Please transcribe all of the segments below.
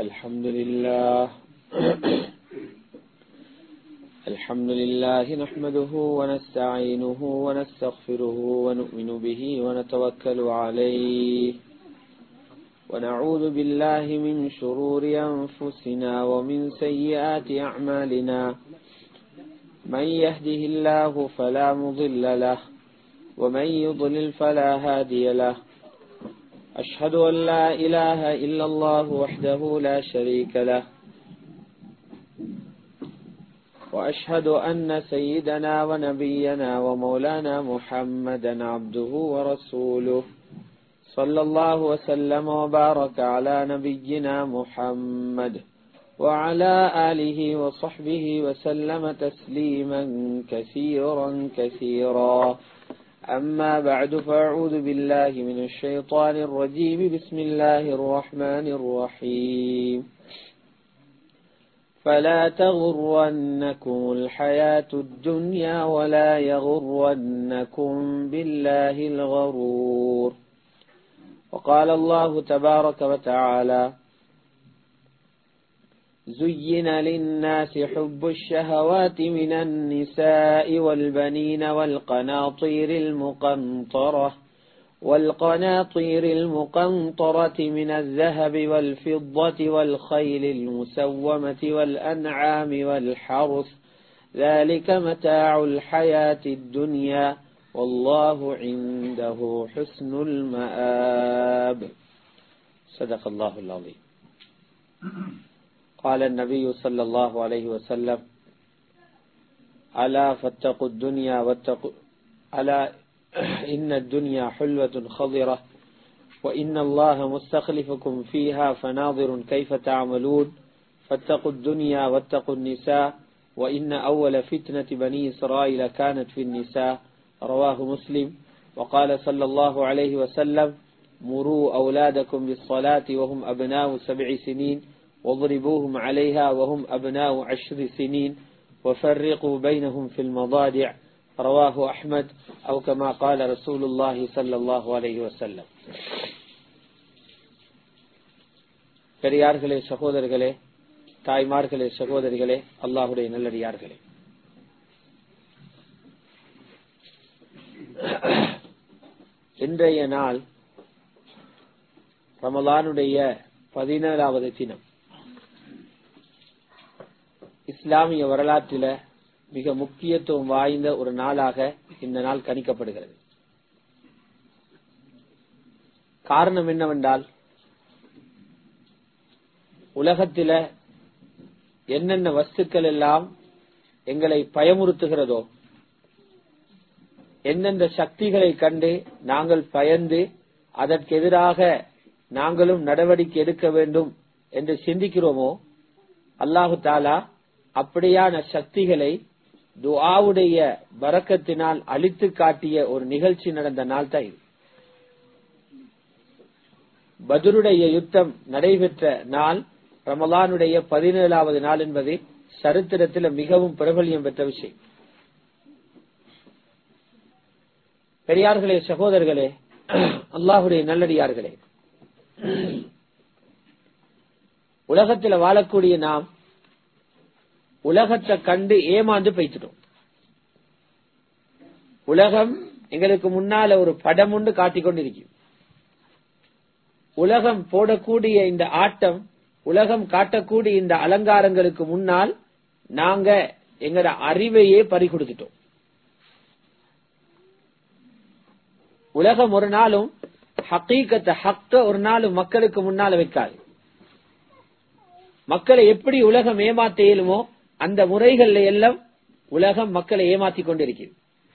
الحمد لله الحمد لله نحمده ونستعينه ونستغفره ونؤمن به ونتوكل عليه ونعوذ بالله من شرور أنفسنا ومن سيئات أعمالنا من يهده الله فلا مضل له ومن يضلل فلا هادي له أشهد أن لا إله إلا الله وحده لا شريك له وأشهد أن سيدنا ونبينا ومولانا محمدا عبده ورسوله صلى الله وسلم وبارك على نبينا محمد وعلى آله وصحبه وسلم تسليما كثيرا كثيرا أما بعد فأعوذ بالله من الشيطان الرجيم بسم الله الرحمن الرحيم فلا تغرنكم الحياة الدنيا ولا يغرنكم بالله الغرور وقال الله تبارك وتعالى زين للناس حب الشهوات من النساء والبنين والقناطير المقنطرة من الذهب والفضة والخيل المسومة والأنعام والحرث ذلك متاع الحياة الدنيا والله عنده حسن المآب صدق الله العظيم. قال النبي صلى الله عليه وسلم ألا فاتقوا الدنيا ألا إن الدنيا حلوة خضرة وإن الله مستخلفكم فيها فناظر كيف تعملون فاتقوا الدنيا واتقوا النساء وإن أول فتنة بني إسرائيل كانت في النساء رواه مسلم. وقال صلى الله عليه وسلم مروا أولادكم بالصلاة وهم أبناء 7 سنين واضربوهم عليها وهم أبناء 10 سنين وفرقوا بينهم في المضاجع رواه أحمد أو كما قال رسول الله صلى الله عليه وسلم. பெரியார்களே, சகோதரர்களே, தாய்மார்களே, சகோதரிகளே, அல்லாஹ்வுடைய நல்லடியார்களே, இன்றைய நாள் ரமலானுடைய 17வது தினம். இஸ்லாமிய வரலாற்றில மிக முக்கியத்துவம் வாய்ந்த ஒரு நாளாக இந்த நாள் கணிக்கப்படுகிறது. காரணம் என்னவென்றால், உலகத்தில என்னென்ன வஸ்துக்கள் எல்லாம் எங்களை பயமுறுத்துகிறதோ, எந்தெந்த சக்திகளை கண்டு நாங்கள் பயந்து அதற்கு எதிராக நாங்களும் நடவடிக்கை எடுக்க வேண்டும் என்று சிந்திக்கிறோமோ, அல்லாஹு தாலா அப்படியான சக்திகளை துஆவுடைய பரக்கத்தினால் அழித்து காட்டிய ஒரு நிகழ்ச்சி நடந்த நாள் தான் இது. பத்ருடைய யுத்தம் நடைபெற்ற நாள் ரமலானுடைய 17வது நாள் என்பது சரித்திரத்தில் மிகவும் பிரபல்யம் பெற்ற விஷயம். பெரியார்களே, சகோதரர்களே, அல்லாஹ்வுடைய நல்லடியார்களே, உலகத்தில் வாழக்கூடிய நாம் உலகத்தை கண்டு ஏமாந்து போய்த்திட்டோம். உலகம் எங்களுக்கு முன்னால ஒரு படம் ஒன்று காட்டிக்கொண்டிருக்கு. உலகம் போடக்கூடிய இந்த ஆட்டம், உலகம் காட்டக்கூடிய இந்த அலங்காரங்களுக்கு முன்னால் நாங்க எங்கட அறிவையே பறி கொடுத்துட்டோம். உலகம் ஒரு நாளும் ஹக்கீகத்தை ஹக்க ஒரு நாளும் மக்களுக்கு முன்னால வைக்காது. மக்களை எப்படி உலகம் ஏமாத்த இயலுமோ அந்த முறைகள்ல எல்லாம் உலகம் மக்களை ஏமாத்தி கொண்டிருக்கிறது.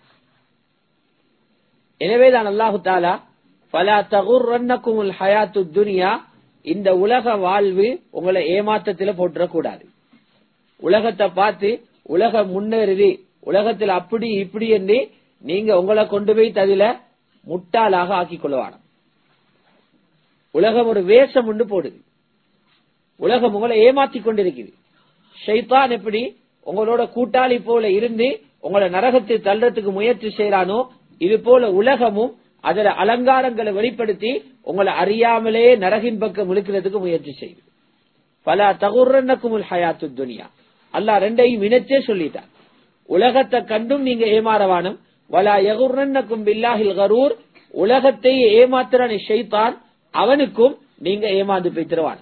எனவேதான் அல்லாஹு தாலா ஃபலா தகுர்ரன்னகுமுல் ஹயாத்துத் துன்யா, இந்த உலக வாழ்வு உங்களை ஏமாத்தத்தில போட்டுறக்கூடாது. உலகத்தை பார்த்து உலகம் முன்னேறி உலகத்தில் அப்படி இப்படி என்று நீங்க உங்களை கொண்டு போய் அதில முட்டாளாக ஆக்கிக் கொள்வான. உலகம் ஒரு வேஷம் உண்டு போடுது. உலகம் உங்களை ஏமாத்தி கொண்டிருக்குது. ஷைத்தான் எப்படி உங்களோட கூட்டாளி போல இருந்து உங்களை நரகத்தை தள்ளுறதுக்கு முயற்சி செய்யறானோ, இது போல உலகமும் அதர அலங்காரங்களை வெளிப்படுத்தி உங்களை அறியாமலே நரகின் பக்கம் இழுக்கிறதுக்கு முயற்சி செய்யுது. ஃபலா தகுர்ரன்னகுமுல் ஹயாத்துத் துன்யா. அல்லாஹ் ரெண்டையும் இணைச்சே சொல்லிட்டார். உலகத்தை கண்டும் நீங்க ஏமாறவானும், வலா யகுர்ரன்னகும் பில்லாஹில் கரூர், உலகத்தை ஏமாத்துறான ஷைத்தான், அவனுக்கும் நீங்க ஏமாந்து போய்த்திருவான்.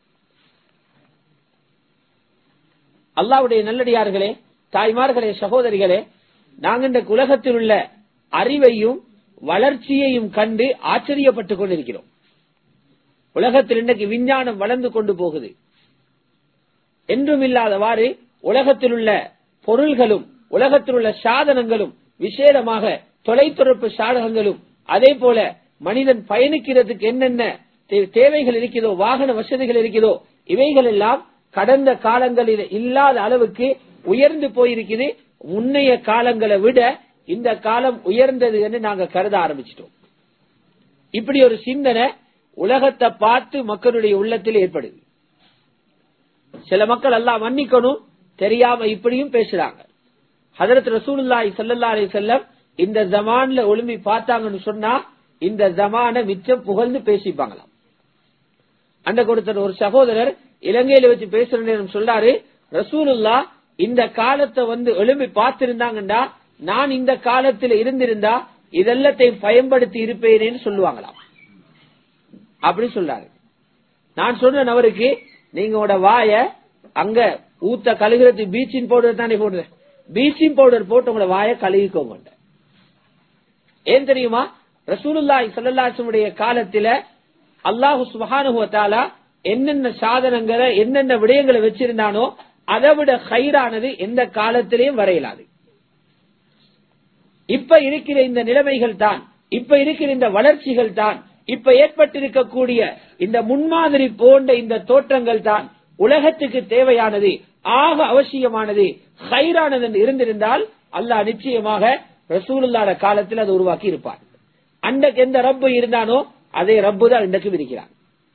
அல்லாஹ்வுடைய நல்லடியார்களே, தாய்மார்களே, சகோதரிகளே, நாங்க இந்த உலகத்தில் உள்ள அறிவையும் வளர்ச்சியையும் கண்டு ஆச்சரியப்பட்டுக் கொண்டிருக்கிறோம். உலகத்தில் இன்றைக்கு விஞ்ஞானம் வளர்ந்து கொண்டு போகுது. என்றும் இல்லாதவாறு உலகத்தில் உள்ள பொருள்களும் உலகத்தில் உள்ள சாதனங்களும், விசேடமாக தொலைத்தொடர்பு சாதகங்களும், அதே போல மனிதன் பயணிக்கிறதுக்கு என்னென்ன தேவைகள் இருக்கிறதோ, வாகன வசதிகள் இருக்கிறதோ, இவைகள் எல்லாம் கடந்த காலங்களில் இல்லாத அளவுக்கு உயர்ந்து போயிருக்குது. முன்னைய காலங்களை விட இந்த காலம் உயர்ந்தது என்று நாங்க கருத ஆரம்பிச்சிட்டோம். இப்படி ஒரு சிந்தனை உலகத்தை பார்த்து மக்களுடைய உள்ளத்தில் ஏற்படுது. சில மக்கள் எல்லாம் மன்னிக்கணும், தெரியாம இப்படியும் பேசுறாங்க. ஹஜ்ரத் ரசூலுல்லாஹி ஸல்லல்லாஹு அலைஹி வஸல்லம் இந்த ஜமான்ல ஒளிமி பார்த்தாங்கன்னு சொன்னா இந்த ஜமான மிச்சம் புகழ்ந்து பேசிப்பாங்களாம். அன்றைக்கு ஒருத்தர், ஒரு சகோதரர் இலங்கையில வச்சு பேசுற நேரம் சொல்றாரு, ரசூலுல்லாஹ் இந்த காலத்தை எழும்பி பார்த்திருந்தாங்கண்டா, நான் இந்த காலத்தில் இருந்திருந்தா இதெல்லாத்தையும் பயன்படுத்தி இருப்பேனேன்னு சொல்லுவாங்களாம். அப்படி சொல்றாரு. நான் சொன்னேன் அவருக்கு, நீங்களோட வாய அங்க ஊத்த கழுகுறது பீச்சிங் பவுடர் தானே போடுறேன், பீச்சிங் பவுடர் போட்டு உங்களோட வாய கழுகிக்கோங்க. ஏன் தெரியுமா? ரசூலுல்லாஹி ஸல்லல்லாஹு அலைஹி வஸல்லம் காலத்துல அல்லாஹ் சுப்ஹானஹு வ தஆலா என்னென்ன சாதனங்களை என்னென்ன விடயங்களை வச்சிருந்தானோ அதை விட கைரானது எந்த காலத்திலேயும் வரையலாது. இப்ப இருக்கிற இந்த நிலைமைகள் தான், இப்ப இருக்கிற இந்த வளர்ச்சிகள் தான், இப்ப ஏற்பட்டிருக்கக்கூடிய இந்த முன்மாதிரி போன்ற இந்த தோற்றங்கள் தான் உலகத்துக்கு தேவையானது, ஆக அவசியமானது, கைரானது என்று இருந்திருந்தால் அல்லாஹ் நிச்சயமாக ரசூலுல்லாஹ் காலத்தில் அதை உருவாக்கி இருப்பார். அன்றைக்கு எந்த ரப்பு இருந்தானோ அதே ரப்பு தான் இன்றைக்கு இருக்கிறார்.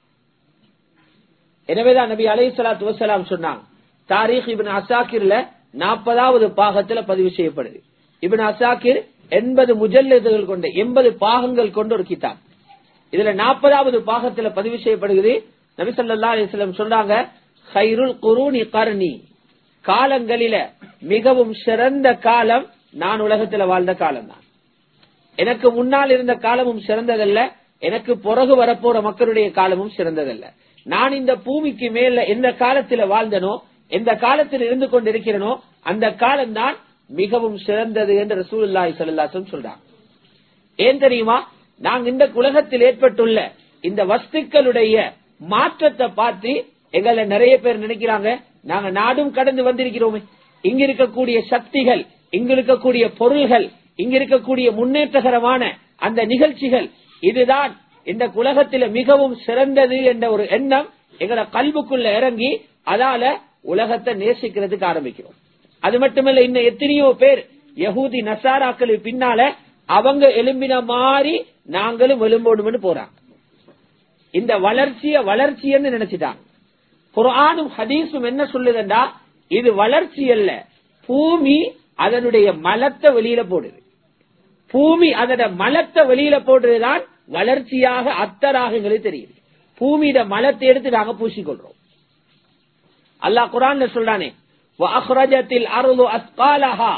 எனவேதான் நபி அலைஹிஸ்ஸலாத்து வஸ்ஸலாம் சொன்னாங்க, தாரீக் இப்னு அசாக்கிர்ல 40வது பாகத்துல பதிவு செய்யப்படுது. இப்னு அசாக்கிர் 80 முஜல்லதுகள் கொண்ட 80 பாகங்கள் கொண்ட ஒரு கிதாப். இதுல 40வது பாகத்துல பதிவு செய்யப்படுகிறது. நபி ஸல்லல்லாஹு அலைஹி வஸல்லம் சொன்னாங்க, கைருல் குரூனி கர்னி, காலங்களில மிகவும் சிறந்த காலம் நான் உலகத்துல வாழ்ந்த காலம் தான். எனக்கு முன்னால் இருந்த காலமும் சிறந்ததல்ல, எனக்கு பிறகு வரப்போற மக்களுடைய காலமும் சிறந்ததல்ல. நான் இந்த பூமிக்கு மேல எந்த காலத்துல வாழ்ந்தனோ, எந்த காலத்தில் இருந்து கொண்டிருக்கிறனோ அந்த காலம் தான் மிகவும் சிறந்தது என்று ரசூலுல்லாஹி ஸல்லல்லாஹு அலைஹி வஸல்லம் சொல்றாங்க. ஏன் தெரியுமா? நாங்க இந்த உலகத்தில் ஏற்பட்டுள்ள இந்த வஸ்துக்களுடைய மாற்றத்தை பார்த்து எங்களை நிறைய பேர் நினைக்கிறாங்க, நாங்க நாடும் கடந்து வந்திருக்கிறோமே, இங்க இருக்கக்கூடிய சக்திகள், இங்க இருக்கக்கூடிய பொருள்கள், இங்க இருக்கக்கூடிய முன்னேற்றகரமான அந்த நிகழ்ச்சிகள், இதுதான் இந்த உலகத்தில மிகவும் சிறந்தது என்ற ஒரு எண்ணம் எங்களை கல்புக்குள்ள இறங்கி அதால உலகத்தை நேசிக்கிறதுக்கு ஆரம்பிக்கிறோம். அது மட்டுமல்ல, இன்னும் எத்தனையோ பேர் யஹூதி நசாராக்கள் பின்னால அவங்க எலும்பின மாதிரி நாங்களும் எலும்போடும்னு போறாங்க. இந்த வளர்ச்சின்னு நினைச்சிட்டாங்க. குர்ஆனும் ஹதீஸும் என்ன சொல்லுதுண்டா, இது வளர்ச்சி அல்ல, பூமி அதனுடைய மலத்தை வெளியில போடுது. பூமி அதோட மலத்தை வெளியில போடுறதுதான் வளர்ச்சியாக அத்தராக எங்களுக்கு தெரியுது. பூமியிட மலத்தை எடுத்து நாங்க பூசிக்கொள்றோம். அல்லாஹ் குர்ஆன்ல சொல்றானே, வஅக்ரஜத்தில் அர்து அஸ்காலஹா,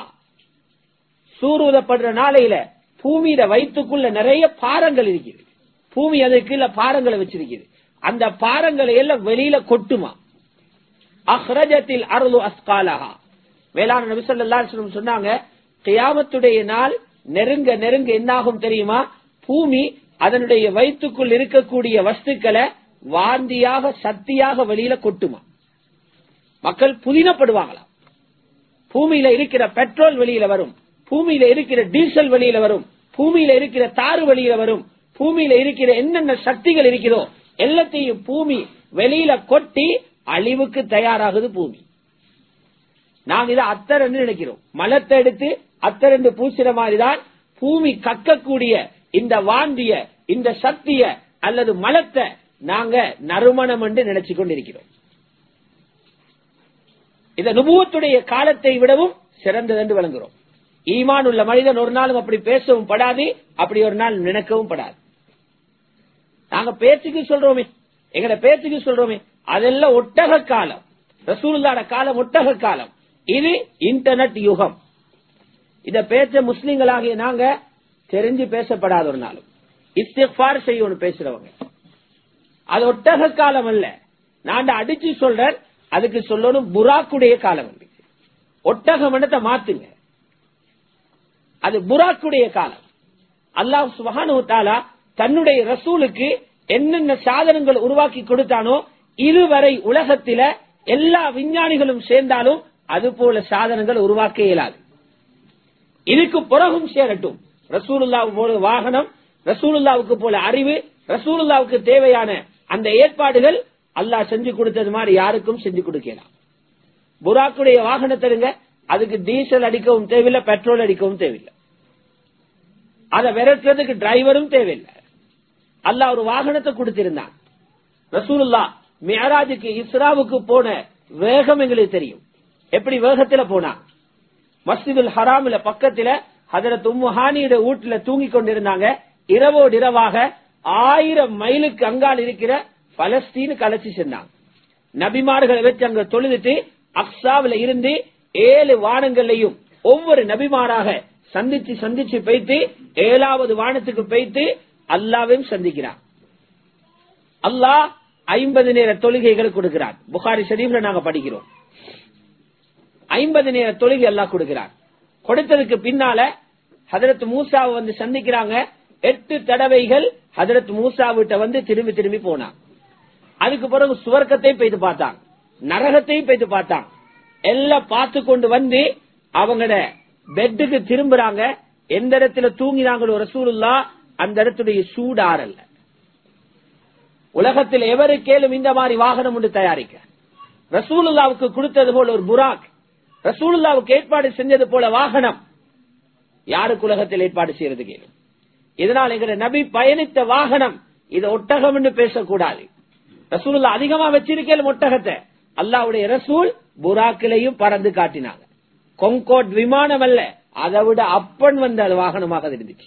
சூரூதப்படுற நாளையில பூமியிட வயிற்றுக்குள்ள நிறைய பாறங்கள் இருக்குது. பூமி அதுக்குள்ள பாறங்களை வச்சிருக்குது. அந்த பாறங்களை எல்லாம் வெளியில கொட்டுமா. அக்ரஜத்தில் அர்து அஸ்காலஹா, மேலான நபி ஸல்லல்லாஹு அலைஹி வஸல்லம் சொன்னாங்க, கியாமத்துடைய நாள் நெருங்க நெருங்க என்னாகும் தெரியுமா? பூமி அதனுடைய வயிற்றுக்குள் இருக்கக்கூடிய வஸ்துக்களை வாந்தியாக சக்தியாக வெளியில கொட்டுமா. மக்கள் புதினப்படுவாங்களாம். பூமியில இருக்கிற பெட்ரோல் வெளியில வரும், பூமியில இருக்கிற டீசல் வெளியில வரும், பூமியில இருக்கிற தாறு வெளியில வரும், பூமியில இருக்கிற என்னென்ன சக்திகள் இருக்கிறதோ எல்லாத்தையும் பூமி வெளியில கொட்டி அழிவுக்கு தயாராகுது பூமி. நாங்க இதை அத்தர் என்று நினைக்கிறோம். மலத்தை எடுத்து அத்தர் என்று பூசிற மாதிரிதான் பூமி கக்கக்கூடிய இந்த வாந்திய, இந்த சக்திய அல்லது மலத்தை நாங்க நறுமணம் என்று நினைச்சு கொண்டிருக்கிறோம். இந்த நுபுவத்துடைய காலத்தை விடவும் சிறந்தது என்று வழங்குகிறோம். ஈமான் உள்ள மனிதன் ஒரு நாளும் அப்படி பேசவும் படாது, அப்படி ஒரு நாள் நினைக்கவும் படாது. நாங்க பேச்சுக்கு சொல்றோமே, எங்கட பேச்சுக்கு சொல்றோமே அதெல்லாம் ஒட்டக காலம். ரசூலுல்லாஹ்வோட காலம் ஒட்டக காலம். இது இன்டர்நெட் யுகம். இத பேச்ச முஸ்லிம்களாகிய நாங்க தெரிஞ்சு பேசப்படாத ஒரு நாளும் இஸ்திக்ஃபார் செய்யணும் பேசுறவங்க. அது ஒட்டக காலம் அல்ல. நான் அடிச்சு சொல்றேன், அதுக்கு சொல்லணும் புராக்குடைய காலம். ஒட்டக மனத்தை மாத்துங்க, அது புராக்குடைய காலம். அல்லாஹ் சுப்ஹானஹு வ தஆலா தன்னுடைய ரசூலுக்கு என்னென்ன சாதனங்கள் உருவாக்கி கொடுத்தானோ இதுவரை உலகத்தில எல்லா விஞ்ஞானிகளும் சேர்ந்தாலும் அது போல சாதனங்கள் உருவாக்க இயலாது. இதுக்கு பிறகும் சேரட்டும். ரசூலுல்லாஹ் போல வாகனம், ரசூலுல்லாவுக்கு போல அறிவு, ரசூலுல்லாவுக்கு தேவையான அந்த ஏற்பாடுகள் அல்லாஹ் செஞ்சு கொடுத்தது மாதிரி யாருக்கும் செஞ்சு கொடுக்கலாம். புராக்குடைய வாகனத்திலுங்க அதுக்கு டீசல் அடிக்கவும் தேவையில்லை, பெட்ரோல் அடிக்கவும் தேவையில்லை, அதை விரட்டுறதுக்கு டிரைவரும் தேவையில்லை. அல்லாஹ் ஒரு வாகனத்தை கொடுத்திருந்தான். ரசூலுல்லாஹ் மிஅராஜுக்கு இஸ்ராவுக்கு போன வேகம் எங்களுக்கு தெரியும். எப்படி வேகத்துல போனா, மஸ்ஜிதுல் ஹராமில பக்கத்துல ஹஜரத் உம்மு ஹானியோட வீட்டுல தூங்கி கொண்டிருந்தாங்க. இரவோடு இரவாக 1000 மைலுக்கு அங்கால் இருக்கிற பலஸ்தீனுக்கு அழைச்சி சென்றாங்க. நபிமார்களை வச்சு அங்க தொழுதுட்டு அக்ஸாவில இருந்து 7 வானங்களையும் ஒவ்வொரு நபிமாராக சந்திச்சு சந்திச்சு போய்த்து 7வது வானத்துக்கு போய்த்து அல்லாவையும் சந்திக்கிறார். அல்லாஹ் 50 நேர தொழுகைகள் கொடுக்கிறார். புகாரி ஷரீஃப்ல நாங்க படிக்கிறோம். 50 நேர தொழுகை அல்லாஹ் கொடுக்கிறார். கொடுத்ததுக்கு பின்னால ஹஜரத் மூசாவை வந்து சந்திக்கிறாங்க. 8 தடவைகள் ஹஜரத் மூசா விட்ட வந்து திரும்பி திரும்பி போனாங்க. அதுக்கு பிறகு சுவர்க்கத்தையும் போய்த்து பார்த்தாங்க, நரகத்தையும் போய்த்து பார்த்தாங்க. எல்லாம் பார்த்து கொண்டு வந்து அவங்களோட பெட்டுக்கு திரும்புறாங்க. எந்த இடத்துல தூங்கினாங்களோ ரசூலுல்லாஹ் அந்த இடத்துடைய சூடாறல்ல. உலகத்தில் எவருக்கேலும் இந்த மாதிரி வாகனம் ஒன்று தயாரிக்க ரசூலுல்லாவுக்கு கொடுத்தது போல ஒரு புராக், ரசூலுல்லாவுக்கு ஏற்பாடு செஞ்சது போல வாகனம் யாருக்கு உலகத்தில் ஏற்பாடு செய்யறது கேளும். இதனால் எங்க நபி பயணித்த வாகனம் இது ஒட்டகம் என்று பேசக்கூடாது. ரசூலுல்லாஹ் அதிகமா வச்சிருக்கேன் ஒட்டகத்தை. அல்லாஹ்வுடைய ரசூல் புராக்கிலையும் பறந்து காட்டினாங்க. கொங்கோட் விமானம் அல்ல, அதை விட அப்பன் வந்த அது வாகனமாக இருந்துச்சு.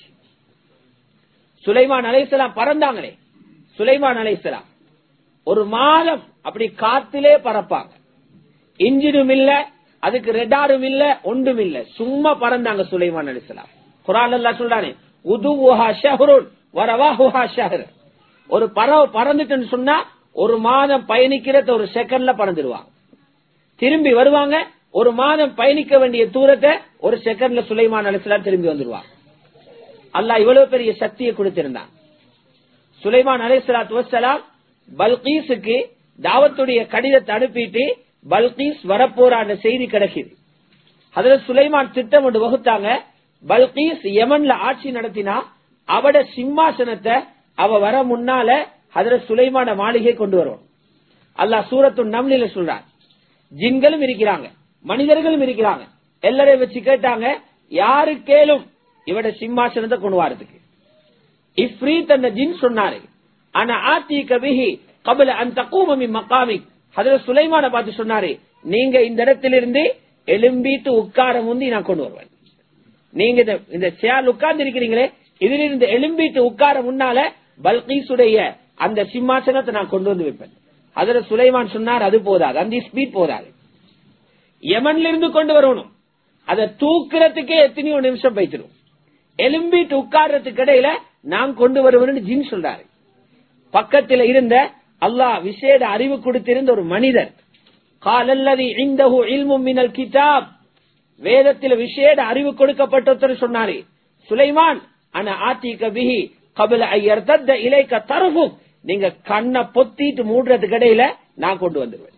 சுலைமான் அலைஹிஸ்ஸலாம் பறந்தாங்களே, சுலைமான் அலைஹிஸ்ஸலாம் ஒரு மாதம் அப்படி காத்திலே பறப்பாங்க. இன்ஜினும் இல்ல, அதுக்கு ரெடாரும் இல்ல, ஒன்றும் இல்ல, சும்மா பறந்தாங்க சுலைமான் அலைஹிஸ்ஸலாம். குர்ஆன் அல்லாஹ் சொல்றானே உதுஹா ஷஹ்ருன் வரவாஹுஹா ஷஹர். ஒரு பறவை பறந்துட்டுன்னு சொன்னா ஒரு மாதம் பயணிக்கிறத ஒரு செகண்ட்ல பறந்துடுவாங்க. திரும்பி வருவாங்க, ஒரு மாதம் பயணிக்க வேண்டிய தூரத்தை ஒரு செகண்ட்ல சுலைமான் அலைஹிஸ்ஸலாம் திரும்பி வந்துருவாங்க. அல்லாஹ் இவ்வளவு பெரிய சக்தியை கொடுத்திருந்தான். சுலைமான் அலைஹிஸ்ஸலாத்து வஸ்ஸலாம் பல்கீஸுக்கு தாவத்துடைய கடிதத்தை அனுப்பிட்டு பல்கீஸ் வரப்போற செய்தி கிடைக்குது. ஹஜரத் சுலைமான் திட்டம் ஒன்று வகுத்தாங்க. பல்கீஸ் யமன்ல ஆட்சி நடத்தினா அவட சிம்மாசனத்தை அவ வர முன்னால ஹஜரத் சுலைமான மாளிகை கொண்டு வரும். அல்லாஹ் சூரத்து நம்லில சொல்றான். ஜின்களும் இருக்கிறாங்க, மனிதர்களும் இருக்கிறாங்க. எல்லாரையும் வச்சு கேட்டாங்க, யாருக்கேலும் இவட சிம்மாசனத்தை கொண்டு வரதுக்கு. இஃப்ரீத் அந்த ஜின் சொன்னாரு, ஆனா ஆத்தி கபிஹி கபல அந்த தகூமி மகாமி. ஹஜரத் சுலைமான பார்த்து சொன்னாரு, நீங்க இந்த இடத்திலிருந்து எலும்பிட்டு உட்கார முந்தி நான் கொண்டு வருவேன். நீங்க இந்த சேர் உட்கார்ந்து இருக்கிறீங்களே, இதிலிருந்து எலும்பிட்டு உட்கார முன்னால பல்கீசுடைய அந்த சிம்மாசனத்தை நான் கொண்டு வந்து வைப்பேன். ஹஜரத் சுலைமான் சொன்னார், அது போதாது, அந்த ஸ்பீட் போதாது, யமன்ல இருந்து கொண்டு வரணும். அதை தூக்குறதுக்கே எத்தனையோ நிமிஷம் போய்த்திடும். எலும்பிட்டு உட்கார்றதுக்கு இடையில நான் கொண்டு வருவேன் ஜின் சொல்றாரு. பக்கத்தில் இருந்த அல்லாஹ் விசேட அறிவு கொடுத்திருந்த ஒரு மனிதர், காலல்லதி இந்தஹு இல்மும் மினல் கிதாப், வேதத்தில் விசேட அறிவு கொடுக்கப்பட்டவர் சொன்னாரு, சுலைமான் அன ஆத்திக பிஹி கபல அய்யர்தத இலைக தர்ஃபு, நீங்க கண்ணை பொத்திட்டு மூடுறதுக்கு இடையில நான் கொண்டு வந்துருவேன்.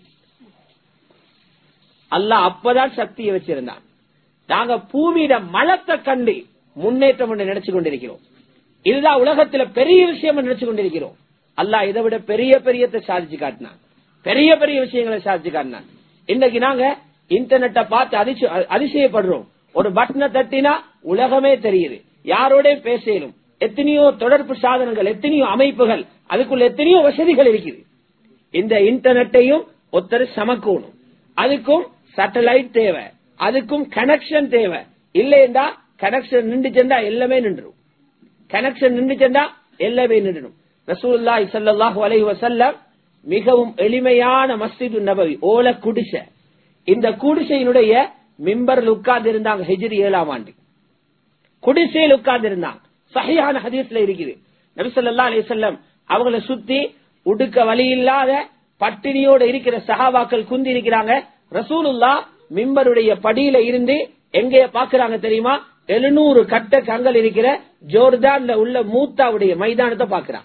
அல்லாஹ் அப்பதான் சக்தியை வச்சிருந்தான். நாங்க பூமியிட மலத்தை கண்டு முன்னேற்றம் என்று நினைச்சு கொண்டிருக்கிறோம். இதுதான் உலகத்துல பெரிய விஷயம் நினைச்சு கொண்டிருக்கிறோம். அல்லாஹ் இதை விட பெரிய பெரியத்தை சாதிச்சு காட்டினான், பெரிய பெரிய விஷயங்களை சாதிச்சு காட்டினான். இன்னைக்கு நாங்க இன்டர்நெட்டை பார்த்து அதிசயப்படுறோம். ஒரு பட்டனை தட்டினா உலகமே தெரியுது, யாரோட பேசலும், எத்தனையோ தொடர்பு சாதனங்கள், எத்தனையோ அமைப்புகள், அதுக்குள்ள எத்தனையோ வசதிகள் இருக்குது. இந்த இன்டர்நெட்டையும் ஒருத்தர் சமக்கணும். அதுக்கும் சேட்டலைட் தேவை, அதுக்கும் கனெக்ஷன் தேவை. இல்லையா கனெக்ஷன் நின்று சென்றா எல்லாமே நின்றுடும். கனெக்ஷன் நின்று சென்றா எல்லாமே நின்றுடும். ரசூலுல்லாஹி ஸல்லல்லாஹு அலைஹி வஸல்லம் மிகவும் எளிமையான மஸ்ஜிது நபவி, ஓல குடிசை. இந்த குடிசையினுடைய மிம்பரில் உட்கார்ந்து இருந்தாங்க. ஹிஜ்ரி 7ஆம் ஆண்டு குடிசையில் உட்கார்ந்து இருந்தாங்க. சஹீஹான ஹதீஸ்ல இருக்குது. நபி ஸல்லல்லாஹு அலைஹி வஸல்லம் அவங்களை சுத்தி உடுக்க வழி இல்லாத பட்டினியோட இருக்கிற சஹாபாக்கள் குந்தி இருக்கிறாங்க. ரசூலுல்லாஹ் மிம்பருடைய படியில இருந்து எங்கே பாக்குறாங்க தெரியுமா? 700 கட்ட கங்கள் இருக்கிற ஜோர்டான்ல உள்ள மூத்தாவுடைய மைதானத்தை பாக்குறாங்க.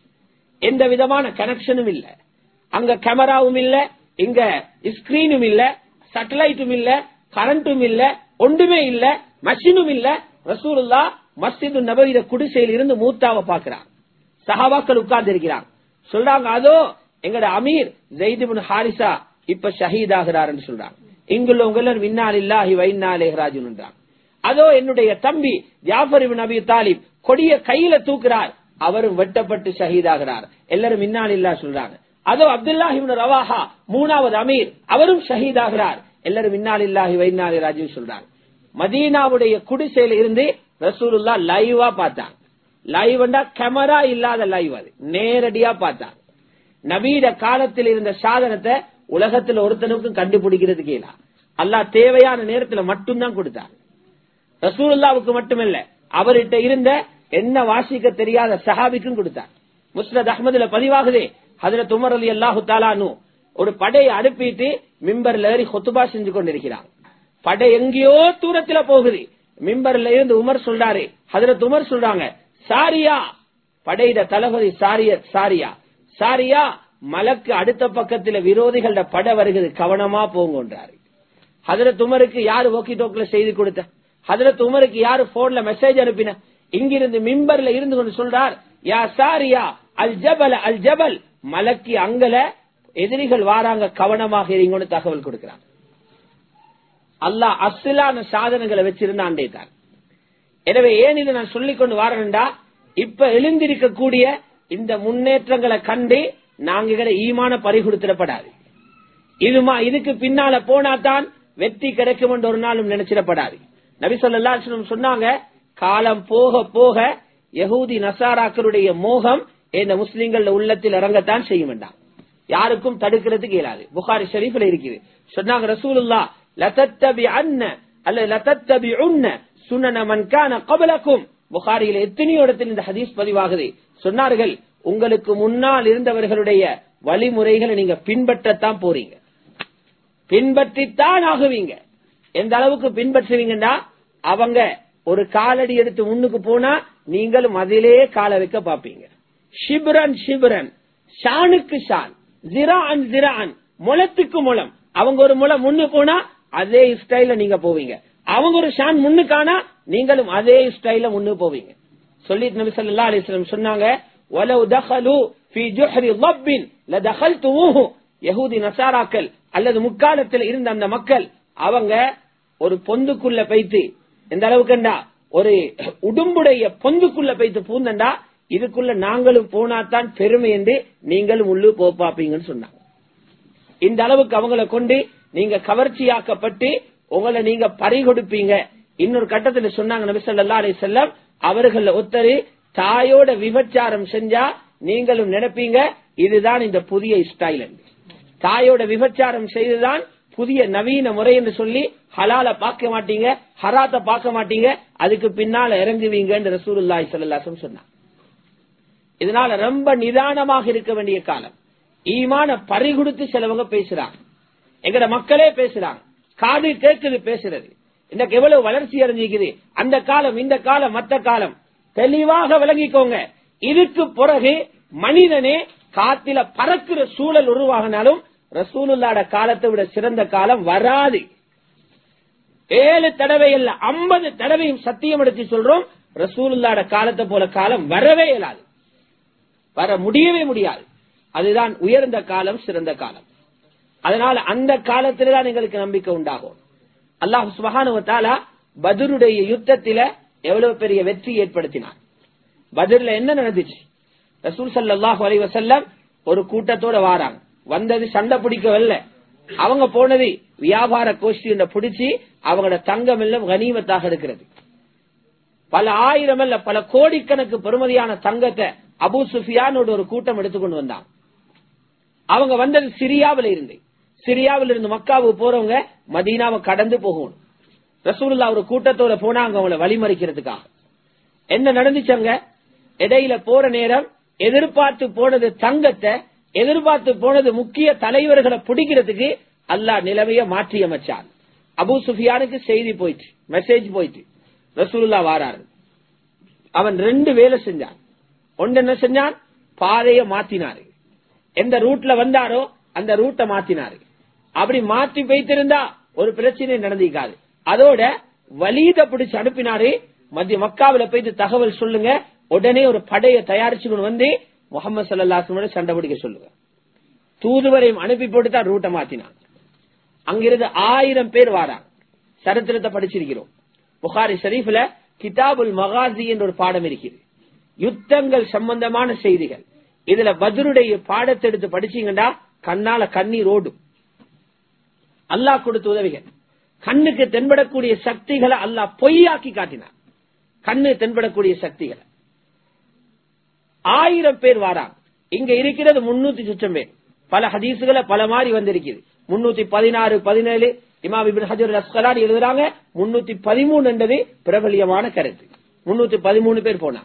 எந்த விதமான கனெக்ஷனும் இல்ல, அங்க கேமராவும் இல்ல, இங்க ஸ்கிரீனும் இல்ல, சேட்டலைட்டும் இல்ல, கரண்டும் இல்ல, ஒன்றுமே இல்ல, மஷினும் இல்ல. ரசூலுல்லாஹ் மஸ்ஜிது நபவியில குடிசையில் இருந்து மூத்தாவை பாக்குறாங்க. சஹாபாக்கள் உட்கார்ந்து இருக்கிறாங்க. சொல்றாங்க, அதோ எங்கட அமீர் ஸைத் இப்னு ஹாரிஸா இப்ப ஷஹீத் ஆகிறாருன்னு சொல்றாங்க. இங்குள்ளவங்க இன்னா லில்லாஹி வ இன்னா இலைஹி ராஜிஊன். அதோ என்னுடைய தம்பி ஜாஃபர் இப்னு அபி தாலிப் கொடிய கையில தூக்குறார், அவரும் வெட்டப்பட்டு ஷஹீத் ஆகிறார். எல்லாரும் இன்னா லில்லாஹ் சொல்றாங்க. அதோ அப்துல்லாஹ் இப்னு ரவாஹா 3வது அமீர், அவரும் ஷஹீத் ஆகிறார். எல்லாரும் இன்னா லில்லாஹி வ இன்னா இலைஹி ராஜிஊன் சொல்றாங்க. மதீனாவுடைய குடிசையில இருந்து ரசூலுல்லாஹ் லைவா பார்த்தாங்க. லைவ்ண்டா கேமரா இல்லாத லைவ், அது நேரடியா பார்த்தாங்க. நபீட காலத்தில் இருந்த சாதனத்தை உலகத்தில் ஒருத்தனுக்கும் கண்டுபிடிக்கிறது கேளா. அல்லாஹ் தேவையான நேரத்துல மட்டும்தான் கொடுத்தார். ரசூலுல்லாவுக்கு மட்டுமல்ல, அவர்கிட்ட இருந்த என்ன வாசிக்க தெரியாத சஹாபிக்கும் கொடுத்தார். முஸ்னத் அஹ்மதுல பதிவாகுதே, ஹஜ்ரத் உமர் ரலியல்லாஹு தஆலா அன்ஹு ஒரு படையை அனுப்பிட்டு மிம்பர்ல ஏறி குத்பா செஞ்சு கொண்டிருக்கிறார். படை எங்கேயோ தூரத்துல போகுது. மிம்பர்ல இருந்து உமர் சொல்றாரு, ஹஜ்ரத் உமர் சொல்றாங்க, சாரியா, படையிட தளபதி சாரியா, சாரியா மலக்கு அடுத்த பக்கத்துல விரோதிகளோட படை வருகிறது, கவனமா போங்கன்றாரு. ஹஜ்ரத் உமருக்கு யாரு ஓக்கி டோக்ல செய்தி கொடுத்த? ஹஜ்ரத் உமருக்கு யாரு போன்ல மெசேஜ் அனுப்பின? இங்கிருந்து மிம்பர்ல இருந்து கொண்டு சொல்றார், யா சாரியா அல் ஜபல் அல் ஜபல், மலக்கி அங்கல எதிரிகள் வாராங்க, கவனமாக இருங்கன்னு தகவல் கொடுக்கிறாங்க. அல்லாஹ் அஸ்லான சாதனங்களை வச்சிருந்தாண்டே தான். எனவே ஏன் இதை நான் சொல்லிக் கொண்டு வரேன்டா, இப்ப எழுந்திருக்கக்கூடிய இந்த முன்னேற்றங்களை கண்டு நாங்க ஈமான பறிகொடுத்திடப்படாது. இதுக்கு பின்னால போனாதான் வெற்றி கிடைக்கும் என்று ஒரு நாளும் நினைச்சிடப்படாது. நபி ஸல்லல்லாஹு அலைஹி வஸல்லம் சொன்னாங்க, காலம் போக போக யஹூதி நசாராக்களுடைய மோகம் இந்த முஸ்லிம்கள் உள்ளத்தில் இறங்கத்தான் செய்ய வேண்டாம், யாருக்கும் தடுக்கிறதுக்கு இயலாது. புகாரி ஷரீஃப்ல இருக்குது. சொன்னாங்க ரசூலுல்லாஹ், லதத்தபிஅன்ன அல்ல லதத்தபிஉன்ன சுனன மன் கான கப்லகும். புகாரியில எத்தனையோ இடத்தில் இந்த ஹதீஸ் பதிவாகுது. சொன்னார்கள், உங்களுக்கு முன்னால் இருந்தவர்களுடைய வழிமுறைகளை நீங்க பின்பற்றத்தான் போறீங்க, பின்பற்றித்தான் ஆகுவீங்க. எந்த அளவுக்கு பின்பற்றுவீங்கன்னா, அவங்க ஒரு காலடி எடுத்து முன்னுக்கு போனா நீங்களும் அதிலே கால வைக்க பாப்பீங்க. ஷிப்ரன் ஷிப்ரன், ஷானுக்கு ஷான், ஜிரான் ஜிரான், முளத்துக்கு முளம். அவங்க ஒரு முளம் முன்னு போனா அதே ஸ்டைல நீங்க போவீங்க. அவங்க ஒரு ஷான் முன்னுக்கானா நீங்களும் அதே ஸ்டைல முன்னு போவீங்க. சொல்லிட்டு நபி ஸல்லல்லாஹு அலைஹி வஸல்லம் சொன்னாங்க, வலவ் தഖலு ஃபீ ஜுஹ்ரி ضبன் லதഖல்துஹு. யஹூதி நசாராக்கள் அல்லது முக்காலத்தில் இருந்த அந்த மக்கள், அவங்க ஒரு பொந்துக்குள்ள பைத்து, எந்த அளவுக்குண்டா ஒரு உடும்புடைய பொந்துக்குள்ள பைத்து பூந்தண்டா, இதுக்குள்ள நாங்களும் போனாதான் பெருமை என்று நீங்களும் உள்ளு போப்பாப்பீங்கன்னு சொன்னாங்க. இந்த அளவுக்கு அவங்களை கொண்டு நீங்க கவர்ச்சியாக்கப்பட்டு உங்களை நீங்க பறிகொடுப்பீங்க. இன்னொரு கட்டத்தில் சொன்னாங்க நபி ஸல்லல்லாஹு அலைஹி வஸல்லம், அவர்கள் ஒருத்தர் தாயோட விபச்சாரம் செஞ்சா நீங்களும் நினைப்பீங்க இதுதான் இந்த புதிய ஸ்டைல் என்று. தாயோட விபச்சாரம் செய்துதான் புதிய நவீன முறை என்று சொல்லி ஹலால பார்க்க மாட்டீங்க, ஹராத்த பார்க்க மாட்டீங்க, அதுக்கு பின்னால இறங்குவீங்க என்று ரசூலுல்லாஹி ஸல்லல்லாஹு அலைஹி வஸல்லம் சொன்னாங்க. இதனால ரொம்ப நிதானமாக இருக்க வேண்டிய காலம். ஈமான பறிகொடுத்து சிலவங்க பேசுறாங்க, எங்கட மக்களே பேசுறாங்க, காது கேட்குது பேசுறது. இன்னைக்கு எவ்வளவு வளர்ச்சி அடைஞ்சிக்குது. அந்த காலம் இந்த காலம் மற்ற காலம் தெளிவாக விளங்கிக்கோங்க. இதுக்கு பிறகு மனிதனே காத்தில பறக்கிற சூழல் உருவாகினாலும் ரசூலுல்லாஹ்வுடைய காலத்தை விட சிறந்த காலம் வராது. 7 தடவை இல்ல 50 தடவையும் சத்தியம் எடுத்து சொல்றோம், ரசூலுல்லாஹ்வுடைய காலத்தை போல காலம் வரவே இயலாது, வர முடியவே முடியாது. அதுதான் உயர்ந்த காலம், சிறந்த காலம். அதனால அந்த காலத்தில்தான் எங்களுக்கு நம்பிக்கை உண்டாகும். அல்லாஹ் சுப்ஹானஹு வ தஆலா பத்ருடைய யுத்தத்தில எவ்வளவு பெரிய வெற்றி ஏற்படுத்தினார். பத்ர்ல என்ன நடந்துச்சு? ரசூல் ஸல்லல்லாஹு அலைஹி வஸல்லம் ஒரு கூட்டத்தோட வாராங்க. வந்தது சண்டை பிடிக்கவில்லை, அவங்க போனது வியாபார கோஷ்டி பிடிச்சி அவங்களோட தங்கம் எல்லாம் கனிமத்தாக இருக்கிறது. பல ஆயிரம் அல்ல பல கோடிக்கணக்கு பெறுமதியான தங்கத்தை அபூ சுஃபியானோட ஒரு கூட்டம் எடுத்துக்கொண்டு வந்தாங்க. அவங்க வந்தது சிரியாவில இருந்து மக்காவுக்கு போறவங்க மதீனாவை கடந்து போகணும். ரசூலுல்லாஹ் ஒரு கூட்டத்தோட போனாங்க அவங்கள வழிமறிக்கிறதுக்காக. என்ன நடந்துச்சாங்க? இடையில போற நேரம் எதிர்பார்த்து போனது தங்கத்தை, எதிர்பார்த்து போனது முக்கிய தலைவர்களை பிடிக்கிறதுக்கு அல்லாஹ் நிலைமைய மாற்றி அமைச்சான். அபூ சுஃபியானுக்கு செய்தி போயிட்டு, மெசேஜ் போயிட்டு, ரசூலுல்லாஹ் வாராரு. அவன் 2 வேலை செஞ்சான். ஒன்று என்ன செஞ்சான்? பாதைய மாத்தினாரு. எந்த ரூட்ல வந்தாரோ அந்த ரூட்டை மாத்தினாரு. அப்படி மாற்றி வைத்திருந்தா ஒரு பிரச்சனை நடந்திருக்காது. அதோட வலீத பிடிச்சு அனுப்பினாரு. மத்திய மக்காவில போயிட்டு தகவல் சொல்லுங்க, உடனே ஒரு படையை தயாரிச்சு வந்து முகமது ஸல்லல்லாஹு அலைஹி வஸல்லம் சண்டை பிடிக்க சொல்லுங்க. தூதுவரையும் அனுப்பி போட்டுதான் ரூட்டை மாத்தினாங்க. அங்கிருந்து 1000 பேர் வாராங்க. சரித்திரத்தை படிச்சிருக்கிறோம். புகாரி ஷரீஃப்ல கிதாபுல் மகாசி என்ற ஒரு பாடம் இருக்குது. யுத்தங்கள் சம்பந்தமான செய்திகள். இதுல பத்ருடைய பாடத்தை எடுத்து படிச்சீங்கன்னா கண்ணால கண்ணீர் ஓடும். அல்லாஹ் கொடுத்த உதவிகள். கண்ணுக்கு தென்படக்கூடிய சக்திகளை அல்லாஹ் பொய்யாக்கி காட்டினார். கண்ணு தென்படக்கூடிய சக்திகளை 1000 பேர் வாராங்க. இங்க இருக்கிறது 300 சுற்றம் பேர். பல ஹதீசுகளை பல மாதிரி வந்திருக்கிறது. 316, 17 இமாம் இப்னு ஹஜர் அஸ்கலானி எழுதுறாங்க. 313 என்பது பிரபலியமான கருத்து. 313 பேர் போனாங்க.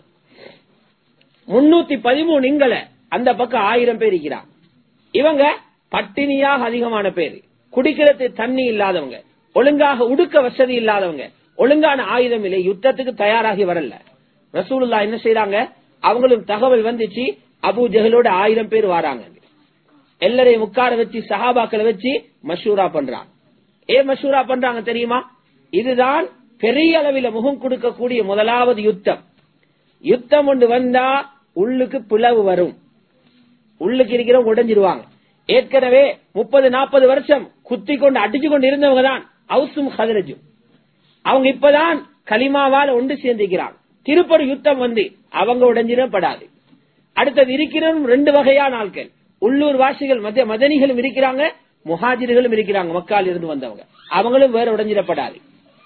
313 இங்கல அந்த பக்கம் 1000 பேர் இருக்கிறாங்க. இவங்க பட்டினியாக அதிகமான பேர், குடிக்கிறது தண்ணி இல்லாதவங்க, ஒழுங்காக உடுக்க வசதி இல்லாதவங்க, ஒழுங்கான ஆயுதம் இல்லை, யுத்தத்துக்கு தயாராகி வரல. ரசூலுல்லாஹ் என்ன செய்யறாங்க? அவங்களும் தகவல் வந்துச்சு, அபூ ஜஹலோட 1000 பேர் வராங்க. எல்லாரையும் உட்கார வச்சு சஹாபாக்களை வச்சு மஷூரா பண்றாங்க. ஏன் மஷூரா பண்றாங்க தெரியுமா? இதுதான் பெரிய அளவில் முகம் கொடுக்கக்கூடிய முதலாவது யுத்தம். யுத்தம் ஒன்று வந்தா உள்ளுக்கு பிளவு வரும், உள்ளுக்கு இருக்கிறவங்க உடைஞ்சிருவாங்க. ஏற்கனவே 30-40 வருஷம் குத்தி கொண்டு அடிச்சு கொண்டு இருந்தவங்க தான் அவுசும் ஹதரஜும். அவங்க இப்பதான் கலிமாவால ஒன்று சேர்ந்திருக்கிறாங்க. திருப்பதி யுத்தம் வந்து அவங்க உடைஞ்சிடப்படாது. அடுத்தது இருக்கிறதும் 2 வகையான ஆட்கள். உள்ளூர் வாசிகள், மதனிகளும் இருக்கிறாங்க, முஹாஜிர்களும் இருக்கிறாங்க, மக்கால் இருந்து வந்தவங்க. அவங்களும் வேற உடைஞ்சிடப்படாது.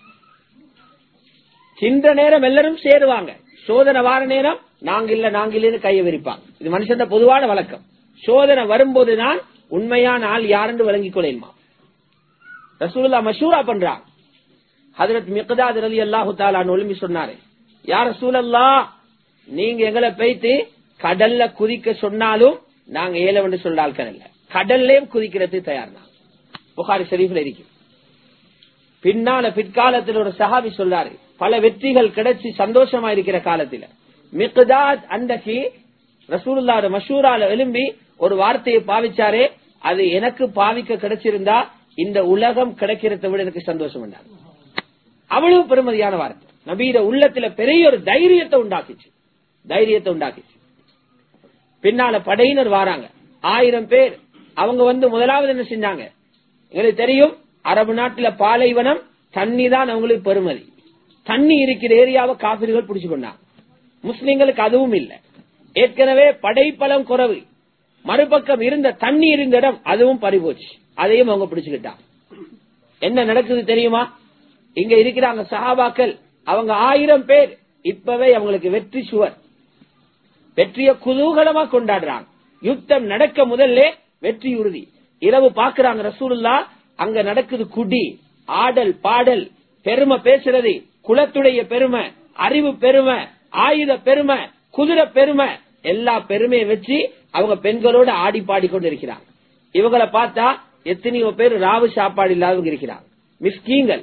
சின்ற நேரம் எல்லாரும் சேருவாங்க, சோதனை வார நேரம் நாங்க இல்லன்னு கையை விரிப்பாங்க. இது மனுஷன் பொதுவான வழக்கம். சோதனை வரும்போதுதான் உண்மையான ஆள் யாருன்னு விளங்கிக் கொள்ளேமா. ரசூலுல்லாஹ் மஷூரா பண்றாங்க. ஹஜ்ரத் மிக்தாத் ரலியல்லாஹு தஆலா அன்ஹு சொன்னாரு, யா ரசூலல்லாஹ், நீங்க எங்களை போயிட்டு கடல்ல குதிக்க சொன்னாலும் நாங்க ஏலவென்று சொல்ல ஆட்கள் இல்ல, கடல்லையும் குதிக்கிறது தயார் தான். புகாரி ஷரீஃப்ல இருக்கு. பிற்காலத்தில் ஒரு சஹாபி சொல்றாரு, பல வெற்றிகள் கிடைச்சி சந்தோஷமா இருக்கிற காலத்துல மிக்தாத் அன்றைக்கு ரசூலுல்லாஹ் மஷூரால எழும்பி ஒரு வார்த்தையை பாவிச்சாரே, அது எனக்கு பாவிக்க கிடைச்சிருந்தா இந்த உலகம் கிடைக்கிறத விட எனக்கு சந்தோஷம் உண்டாங்க. அவ்வளவு பெருமதியான வார்த்தை. நபியோட உள்ளத்துல பெரிய ஒரு தைரியத்தை உண்டாக்கிச்சு. பின்னால படையினர் வாராங்க, 1000 பேர். அவங்க வந்து முதலாவது என்ன செஞ்சாங்க? எங்களுக்கு தெரியும், அரபு நாட்டுல பாலைவனம், தண்ணி தான் அவங்களுக்கு பெருமதி. தண்ணி இருக்கிற ஏரியாவை காபிர்கள் பிடிச்சு கொண்டாங்க. முஸ்லிம்களுக்கு அதுவும் இல்ல. ஏற்கனவே படைப்பலம் குறைவு, மறுபக்கம் இருந்த தண்ணி இருந்த இடம் அதுவும் பறிபோச்சு. அதையும் அவங்க பிடிச்சுக்கிட்டாங்க. என்ன நடக்குது தெரியுமா? இங்க இருக்கிறாங்க சஹாபாக்கள், அவங்க 1000 பேர். இப்பவே அவங்களுக்கு வெற்றி சுவர், வெற்றிய குதூகலமா கொண்டாடுறாங்க. யுத்தம் நடக்க முதல்ல வெற்றி உறுதி. இரவு பாக்குறாங்க ரசூலுல்லாஹ், அங்க நடக்குது குடி, ஆடல், பாடல், பெருமை பேசுறது, குலத்துடைய பெருமை, அறிவு பெருமை, ஆயுத பெருமை, குதிரை பெருமை, எல்லா பெருமையை வச்சு அவங்க பெண்களோட ஆடி பாடி கொண்டு இருக்கிறாங்க. இவங்களை பார்த்தா எத்தனையோ பேர் ராவு சாப்பாடு இல்லாதவங்க இருக்கிறாங்க, மிஸ்கீங்கள்.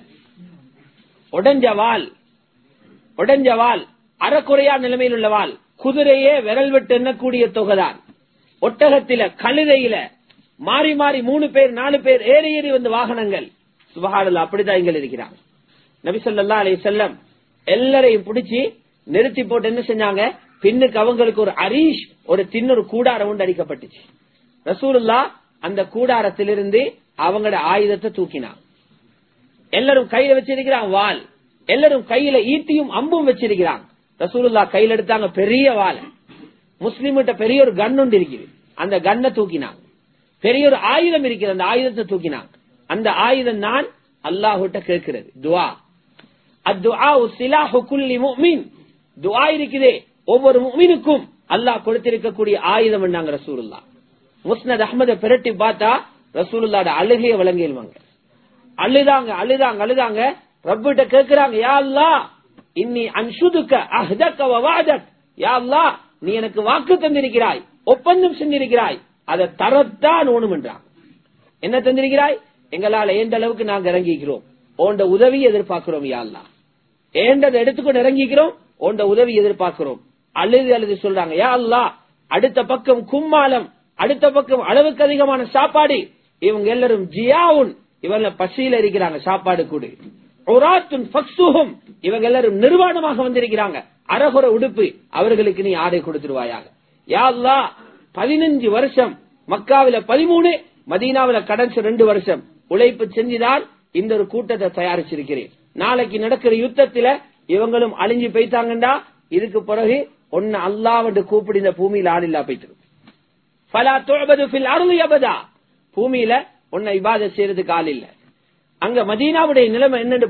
உடஞ்ச வால், அறக்குறையா நிலைமையில் உள்ள வால், குதிரையே விரல் விட்டு எண்ணக்கூடிய தொகைதான். ஒட்டகத்தில, கழுதையில மாறி மாறி 3 பேர் 4 பேர் ஏறி வந்து வாகனங்கள். சுபஹானல்லாஹ், அப்படிதான் இங்க இருக்கிறாங்க. நபி ஸல்லல்லாஹு அலைஹி வஸல்லம் எல்லாரையும் பிடிச்சி நிறுத்தி போட்டு என்ன செஞ்சாங்க? பின்னுக்கு அவங்களுக்கு ஒரு அரீஷ், ஒரு தின்னொரு கூடாரம் ஒன்று அடிக்கப்பட்டுச்சு. ரசூலுல்லாஹ் அந்த கூடாரத்திலிருந்து அவங்களோட ஆயுதத்தை தூக்கினாங்க. எல்லாரும் கையில வச்சிருக்கிறாங்க வாள், எல்லாரும் கையில ஈட்டியும் அம்பும் வச்சிருக்கிறாங்க. ரசூலுல்லாஹ் கையில எடுத்தாங்க பெரிய வாள். முஸ்லிம்கிட்ட பெரிய ஒரு கன் ஒன்று இருக்குது, அந்த கன்னை தூக்கினாங்க. பெரிய ஒரு ஆயுதம் இருக்கிறது, அந்த ஆயுதத்தை தூக்கினாங்க. அந்த ஆயுதம் தான் அல்லாஹ்விட்ட கேட்கிறது துஆ. அத்துஆ சிலாஹு குல்லி முஃமின். துஆ இருக்குதே ஒவ்வொரு முஃமினுக்கும் அல்லாஹ் கொடுத்திருக்கக்கூடிய ஆயுதம். நாங்க ரசூலுல்லாஹ் முஸ்னத் அஹ்மத பிரட்டி பார்த்தா ரசூலுல்லாஹ்வோட அழுகைய விளங்கிடுவாங்க. அழுதாங்க. ரப்பிட்ட கேக்குறாங்க, யா அல்லாஹ் இன்னி அன்ஷுதுக அஹ்தக வ வஅதக், யா அல்லாஹ் நீ எனக்கு வாக்கு தந்திருக்கிறாய், ஒப்பந்தம் செஞ்சிருக்கிறாய், அதை தரத்தான் ஓணும்ன்றான். என்ன தந்திருக்கிறாய்? எங்களால எந்த அளவுக்கு நாங்க இறங்கிக்கிறோம், உண்ட உதவி எதிர்பார்க்கிறோம் யா அல்லாஹ். ஏண்டதை எடுத்துக்கொண்டு இறங்கிக்கிறோம், உண்ட உதவி எதிர்பார்க்கிறோம். அழுது சொல்றாங்க, யா அல்லாஹ் அடுத்த பக்கம் கும்மாலம், அடுத்த பக்கம் அளவுக்கு அதிகமான சாப்பாடு, இவங்க எல்லாரும் ஜியாவுன், இவங்க பசியில இருக்கிறாங்க, சாப்பாடு கூடு. உராத்துன் ஃபக்ஸுஹும், இவங்க எல்லாரும் நிர்வாணமாக வந்திருக்கிறாங்க, அரகுர உடுப்பு, அவர்களுக்கு நீ ஆடை கொடுத்துருவாயாக. யா அல்லாஹ் 15 வருஷம் மக்காவில 13, மதீனாவில கடைசி 2 வருஷம் உழைப்பு செஞ்சுதான் இந்த ஒரு கூட்டத்தை தயாரிச்சிருக்கிறேன். நாளைக்கு நடக்கிற யுத்தத்துல இவங்களும் அழிஞ்சு போய்த்தாங்கண்டா, இதுக்கு பிறகு ஒன்னு அல்லாஹ் என்று கூப்பிடு, இந்த பூமியில ஆள் இல்லா போயிட்டு ஃபலா துஅபது ஃபில் அர்தி அபதா, பூமியில உன்னை இபாதத் செய்யறதுக்கு ஆள் இல்ல. அங்க மதீனாவுடைய நிலைமை என்னன்னு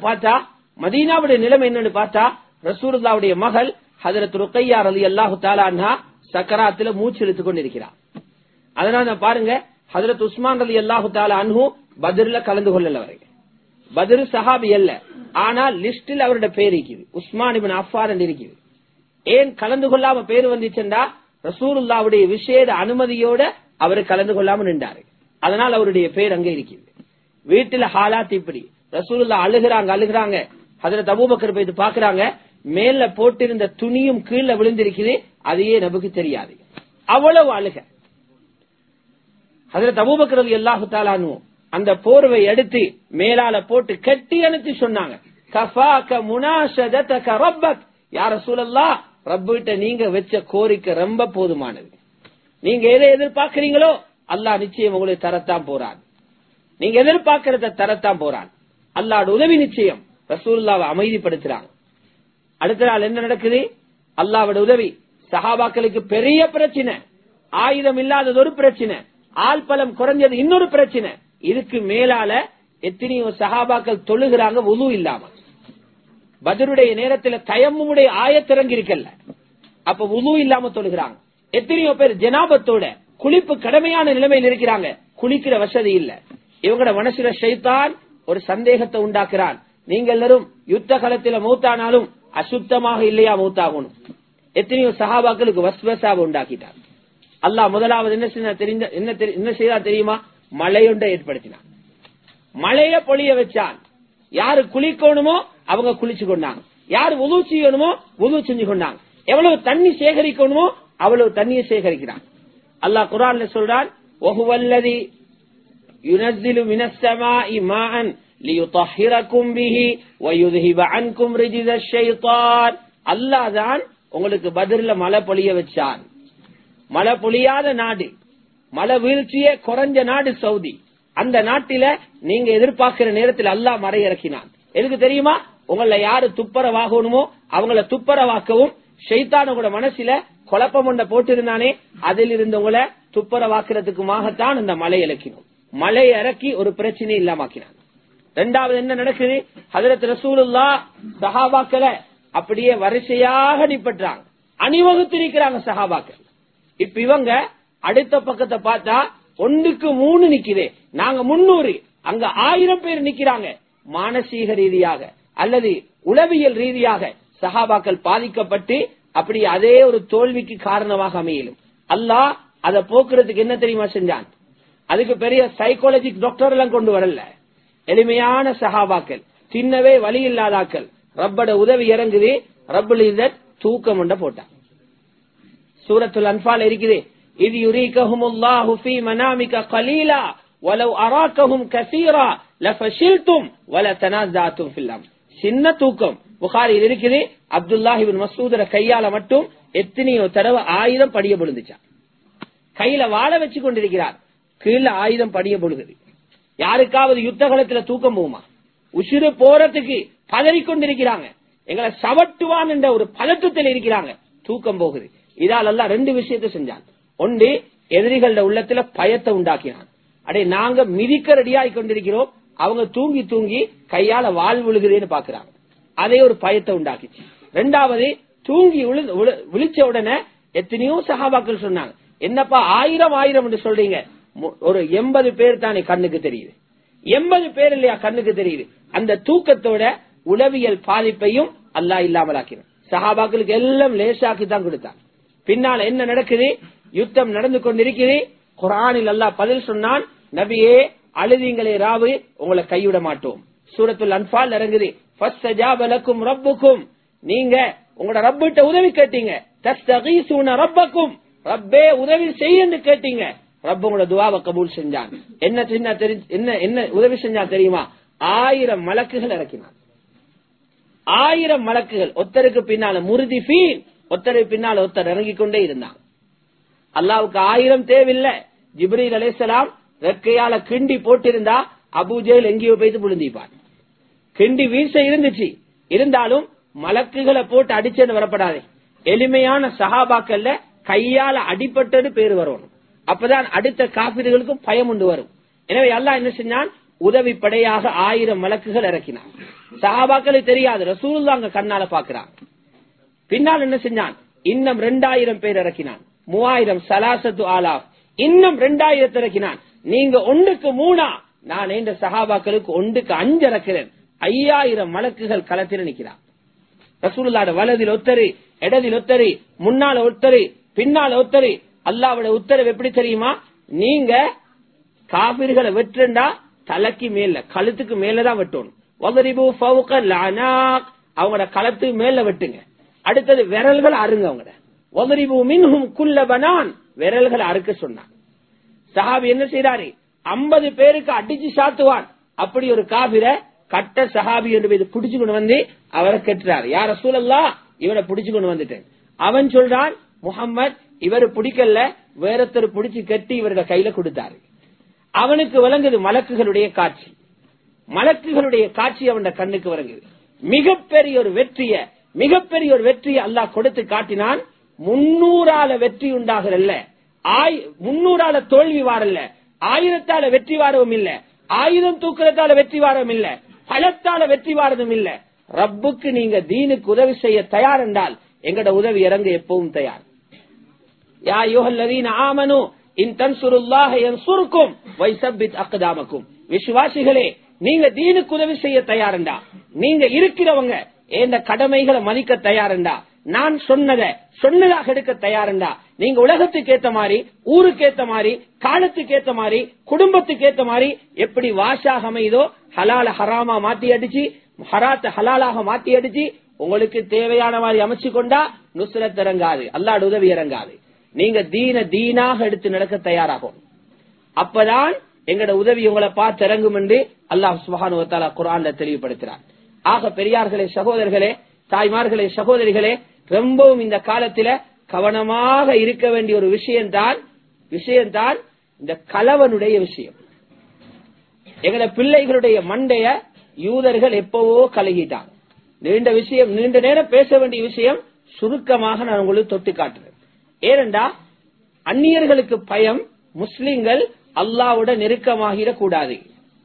பார்த்தா ரசூலுல்லாஹ்வுடைய மகள் ஹஜ்ரத் ருக்கையா ரலியல்லாஹு தஆலா அன்ஹா சக்கராத்துல மூச்சு இழுத்துக் கொண்டிருக்கிறார். அதனால பாருங்க, ஹஜ்ரத் உஸ்மான் ரலியல்லாஹு தஆலா அன்ஹு பத்ர்ல கலந்து கொள்ளல. பத்ர் சஹாபி அல்ல, ஆனால் லிஸ்டில் அவருடைய பேர் இருக்குது, உஸ்மான் இப்னு அஃபான் என்று இருக்குது. ஏன் கலந்து கொள்ளாம பேர் வந்துச்சுண்டா, ரசூலுல்லாஹ்வுடைய விசேட அனுமதியோட அவர் கலந்து கொள்ளாம நின்றாரு. அதனால் அவருடைய பேர் அங்க இருக்குது. வீட்டுல ஹாலாத் இப்படி, ரசூலுல்லாஹ் அழுகிறாங்க. ஹஜ்ரத் அபூபக்கர் போய் பாக்குறாங்க, மேல போட்டிருந்த துணியும் கீழே விழுந்திருக்குது, அதையே நமக்கு தெரியாது, அவ்வளவு அழுக. ஹஜ்ரத் அபூபக்கர் ரலியல்லாஹு தஆலா அன்ஹு அந்த போர்வை எடுத்து மேலால போட்டு கட்டி அணைத்து சொன்னாங்க, கஃபாக முனாஷததக ரப்பக், யா ரசூலல்லாஹ் ரப்பிட்ட நீங்க வச்ச கோரிக்கை ரொம்ப போதுமானது. நீங்க எதை எதிர்பார்க்கிறீங்களோ அல்லாஹ் நிச்சயம் உங்களுக்கு தரத்தான் போறான். நீங்க எதிர்பார்க்கறத தரத்தான் போறான். அல்லாஹ்வோட உதவி நிச்சயம். ரசூலுல்லாஹ்வை அமைதிப்படுத்துறாங்க. அடுத்த நாள் என்ன நடக்குது? அல்லாஹ்வோட உதவி. சஹாபாக்களுக்கு பெரிய பிரச்சனை, ஆயுதம் இல்லாதது ஒரு பிரச்சனை, ஆள் பலம் குறைஞ்சது இன்னொரு பிரச்சனை. இதுக்கு மேலால எத்தனையோ சஹாபாக்கள் தொழுகிறாங்க வுது இல்லாம. பத்ருடைய நேரத்தில் தயம்முடைய ஆயத்திறங்கி இருக்கல்ல, அப்ப வுது இல்லாம தொழுகிறாங்க. எத்தனையோ பேர் ஜனாபத்தோட குளிப்பு கடமையான நிலைமையில் இருக்கிறாங்க, குளிக்கிற வசதி இல்ல. இவங்களோட மனசுல ஷைத்தான் ஒரு சந்தேகத்தை உண்டாக்குறான், நீங்க எல்லாரும் யுத்த காலத்துல மௌத்தானாலும் அசுத்தமாக இல்லையா மௌத்தாகணும். எத்தனையோ சஹாபாக்களுக்கு வஸ்வசாவை உண்டாக்கிட்டார். அல்லாஹ் முதலாவது என்ன செய்தா தெரியுமா? மழையொன்றை ஏற்படுத்தினான், மழைய பொழிய வச்சான். யாரு குளிக்கணுமோ அவங்க குளிச்சு கொண்டாங்க, யாரு வுது செய்யணுமோ வுது செஞ்சு கொண்டாங்க. எவ்வளவு தண்ணி சேகரிக்கணுமோ அவ்வளவு தண்ணியை சேகரிக்கிறான். அல்லாஹ் குர்ஆன்ல சொல்றான், வஹுவல்லதி யுனஸ்ஸிலு மினஸ் ஸமாஇ மாஅன் லியுطஹிரகும் பிஹி வயுذஹிப அன்கும் ரிஜ்ஸ ஷைத்தான். அல்லாஹ் தான் உங்களுக்கு பத்ர்ல மழை பொழிய வச்சான். மழை பொழியாத நாடு, மழை வீழ்ச்சியே குறைஞ்ச நாடு சவுதி. அந்த நாட்டில நீங்க எதிர்பார்க்கிற நேரத்தில் அல்லாஹ் மழை இறக்கினான். எதுக்கு தெரியுமா? உங்களை யாரு துப்பரவாகணுமோ அவங்கள துப்பரவாக்கவும், ஷைத்தானோட மனசுல குழப்பம் ஒன்றை போட்டிருந்தானே அதில் இருந்தவங்களை துப்பரவாக்குறதுக்குமாகத்தான் அந்த மழை இறக்கினோம். மழை இறக்கி ஒரு பிரச்சனை இல்லாமக்கினான். இரண்டாவது என்ன நடக்குது? ஹஜ்ரத் ரசூலுல்லாஹ் சஹாபாக்களை அப்படியே வரிசையாக நிப்பற்றாங்க, அணிவகுத்து நிற்கிறாங்க சஹாபாக்கள். இப்ப இவங்க அடுத்த பக்கத்தை பார்த்தா 1க்கு 3 நிக்குதே, நாங்க 300, அங்க 1000 பேர் நிக்கிறாங்க. மானசீக ரீதியாக அல்லது உளவியல் ரீதியாக சஹாபாக்கள் பாதிக்கப்பட்டு அப்படி அதே ஒரு தோல்விக்கு காரணமாக அமையலும். அல்லாஹ் அதை போக்குறதுக்கு என்ன தெரியுமா செஞ்சான்? அதுக்கு பெரிய சைக்காலஜிக் டாக்டர் எல்லாம் கொண்டு வரல, எளிமையான சஹாபாக்கள், தின்னவே வழி இல்லாதாக்கள். ரப்பட உதவி இறங்குது, ரப்புல் இஸ்ஸத் தூக்கம் ஒன்றை போட்டான். சூரத்துல் அன்ஃபால் இருக்குது, இது யுரீகஹுமுல்லாஹு ஃபீ மனாமிக கலீலா வலவ் அராகஹும் கஸீரா லஃபஷில்தும் வலதனாஸஅதும் ஃபில் அம்ர். சின்ன தூக்கம் புகாரியில் இருக்குது. அப்துல்லாஹ் இப்னு மஸ்ஊத் கையால மட்டும் எத்தனையோ தடவை 1000 படிய பொழுதுச்சான். கையில வாழ வச்சு கொண்டிருக்கிறார், கீழே 1000 படிய பொழுது. யாருக்காவது யுத்த காலத்துல தூக்கம் போகுமா? உசிறு போறதுக்கு பதறிக்கொண்டிருக்கிறாங்க, எங்களை சவட்டுவான் என்ற ஒரு பதட்டத்தில் இருக்கிறாங்க, தூக்கம் போகுது. இதால் எல்லாம் 2 விஷயத்தை செஞ்சான். ஒன்று, எதிரிகள உள்ளத்துல பயத்தை உண்டாக்கினான். அடே நாங்க மிதிக்க ரெடியாகி கொண்டிருக்கிறோம், அவங்க தூங்கி தூங்கி கையால வாழ் விழுகிறேன்னு பாக்குறாங்க, அதே ஒரு பயத்தை உண்டாக்கிச்சு. 2வது, தூங்கி விழிச்ச உடனே எத்தனையோ சஹாபாக்கள் சொன்னாங்க, என்னப்பா 1000 என்று சொல்றீங்க? ஒரு 80 பேர் தானே கண்ணுக்கு தெரியுது, 80 பேர் இல்லையா கண்ணுக்கு தெரியுது. அந்த தூக்கத்தோட உளவியல் பாதிப்பையும் அல்லாஹ் இல்லாமலாக்கினான். சஹாபாக்களுக்கு எல்லாம் லேசாக்கி தான் கொடுத்தான். பின்னால என்ன நடக்குது? யுத்தம் நடந்து கொண்டிருக்குது. குர்ஆனில் அல்லாஹ் பதில் சொன்னான், நபியே அழுதீங்களே ராவு, உங்களை கைவிட மாட்டோம். சூரத்துல் அன்ஃபால் இறங்குது, ஃபஸ்தஜாப லக்கும் ரப்புக்கும், நீங்க உங்களோட ரப்பிட்ட உதவி கேட்டீங்க. தஸ்தகீஸூன ரப்பக்கும், ரப்பே உதவி செய்யுன்னு கேட்டீங்க. ரப்பு உங்களோட துஆவை கபூல் செஞ்சான். என்ன உதவி செஞ்சான் தெரியுமா? 1000 மலக்குகள் இறக்கினான். 1000 மலக்குகள் ஒருத்தருக்கு பின்னால முர்திஃபீன், ஒருத்தருக்கு பின்னால ஒருத்தர் இறங்கிக் கொண்டே இருந்தான். அல்லாவுக்கு 1000 தேவையில்லை. ஜிப்ரீல் அலைஹிஸ்ஸலாம் ரெக்கையால கிண்டி போட்டிருந்தா அபூஜேல் எங்கேயோ போயிட்டு புழுந்திப்பான். கிண்டி வீழ்ச்ச இருந்துச்சு, இருந்தாலும் மலக்குகளை போட்டு அடிச்சேன்னு வரப்படாது. எளிமையான சஹாபாக்கள்ல கையால அடிபட்டது பேரு வரணும். அப்பதான் அடுத்த காபிர்களுக்கும் பயம் உண்டு வரும். எனவே அல்லாஹ் என்ன செஞ்சான்? உதவி படையாக 1000 மலக்குகள் இறக்கினான். சஹாபாக்களுக்கு தெரியாது, ரசூலுல்லாஹ் அங்க கண்ணால பாக்குறான். பின்னால் என்ன செஞ்சான்? இன்னும் 2000 பேர் இறக்கினான். 3000 சலாசத்து ஆலாப், இன்னும் 2000 இறக்கினான். நீங்க 1க்கு 3, நான் இந்த சஹாபாக்களுக்கு 1க்கு 5 இறக்கிறேன். 5000 மலக்குகள் களத்தில் நிற்கிறான். ரசூலுல்லாஹ் வலதில் ஒத்தரு, இடதில் ஒத்தரு, முன்னால ஒத்தரு, பின்னால ஒத்தரு. அல்லாஹ்வுடைய உத்தரவு எப்படி தெரியுமா? நீங்க காபிர்களை வெட்டுண்டா தலைக்கு மேல, கழுத்துக்கு மேலதான் வெட்டணும். வதரிபு ஃபௌகல் அனாக், அவங்களோட களத்துக்கு மேல வெட்டுங்க. அடுத்தது விரல்கள் அறுங்க. அவங்க வதரிபு மின்ஹும் குல்ல பனான், விரல்களை அறுக்க சொன்னான். சஹாபி என்ன செய்யறாரு? 50 பேருக்கு அடிச்சு சாத்துவான். அப்படி ஒரு காபிர கட்ட சஹாபி என்று புடிச்சு கொண்டு வந்து அவரை கெட்டுறாரு. யார் ரசூலல்லாஹ், இவரை புடிச்சு கொண்டு வந்துட்டேன். அவன் சொல்றான், முஹம்மத் இவரு பிடிக்கல, வேறொருத்தர் பிடிச்சு கட்டி இவருடைய கையில கொடுத்தாரு. அவனுக்கு விளங்குது மலக்குகளுடைய காட்சி. மலக்குகளுடைய காட்சி அவன் கண்ணுக்கு விளங்குது. மிகப்பெரிய ஒரு வெற்றியை அல்லாஹ் கொடுத்து காட்டினான். 300ஆல வெற்றி உண்டாகல, 300ஆல தோல்வி வாரல்ல, 1000ஆல வெற்றி வாரவும் இல்ல, 1000 தூக்கிறதால வெற்றி வாரவும் இல்ல, பலத்தால வெற்றி வாரதும் இல்ல. ரப்புக்கு நீங்க தீனுக்கு உதவி செய்ய தயார் என்றால் எங்கட உதவி இறங்க எப்பவும் தயார். யா அய்யுஹல்லதீன ஆமனூ இன் தன்சுருல்லாஹ யன்சுருக்கும் வயஸபித் அக்தாமக்கும். விசுவாசிகளே, நீங்க தீனுக்கு உதவி செய்ய தயாரண்டா, நீங்க இருக்கிறவங்க இந்த கடமைகளை மதிக்க தயாரண்டா, நான் சொன்னதாக எடுக்க தயாரண்டா, நீங்க உலகத்துக்கு ஏத்த மாதிரி, ஊருக்கு ஏத்த மாதிரி, காலத்துக்கு ஏத்த மாதிரி, குடும்பத்துக்கு ஏத்த மாதிரி எப்படி வாஷாக அமைதோ ஹலால ஹராமா மாத்தி அடிச்சு, ஹராத்த ஹலாலாக மாத்தி அடிச்சு உங்களுக்கு தேவையான மாதிரி அமைச்சு கொண்டா நுஸ்ரத் இறங்காது, அல்லாஹ் உதவி இறங்காது. நீங்க தீனாக எடுத்து நடக்க தயாராகும். அப்பதான் எங்கட உதவி உங்களை பார்த்து இறங்கும் என்று அல்லாஹ் சுப்ஹானஹு வ தஆலா குர்ஆன்ல தெளிவுபடுத்துறார். ஆக பெரியார்களே, சகோதரர்களே, தாய்மார்களே, சகோதரிகளே, ரொம்பவும் இந்த காலத்தில கவனமாக இருக்க வேண்டிய ஒரு விஷயம்தான் இந்த கலவனுடைய விஷயம். எங்கட பிள்ளைகளுடைய மண்டைய யூதர்கள் எப்பவோ கலகிட்டாங்க. நீண்ட நேரம் பேச வேண்டிய விஷயம் சுருக்கமாக நான் உங்களுக்கு தொட்டு காட்டுறேன். ஏனென்றா அந்நியர்களுக்கு பயம், முஸ்லிம்கள் அல்லாஹ்வோட நெருக்கமாகிடக் கூடாது.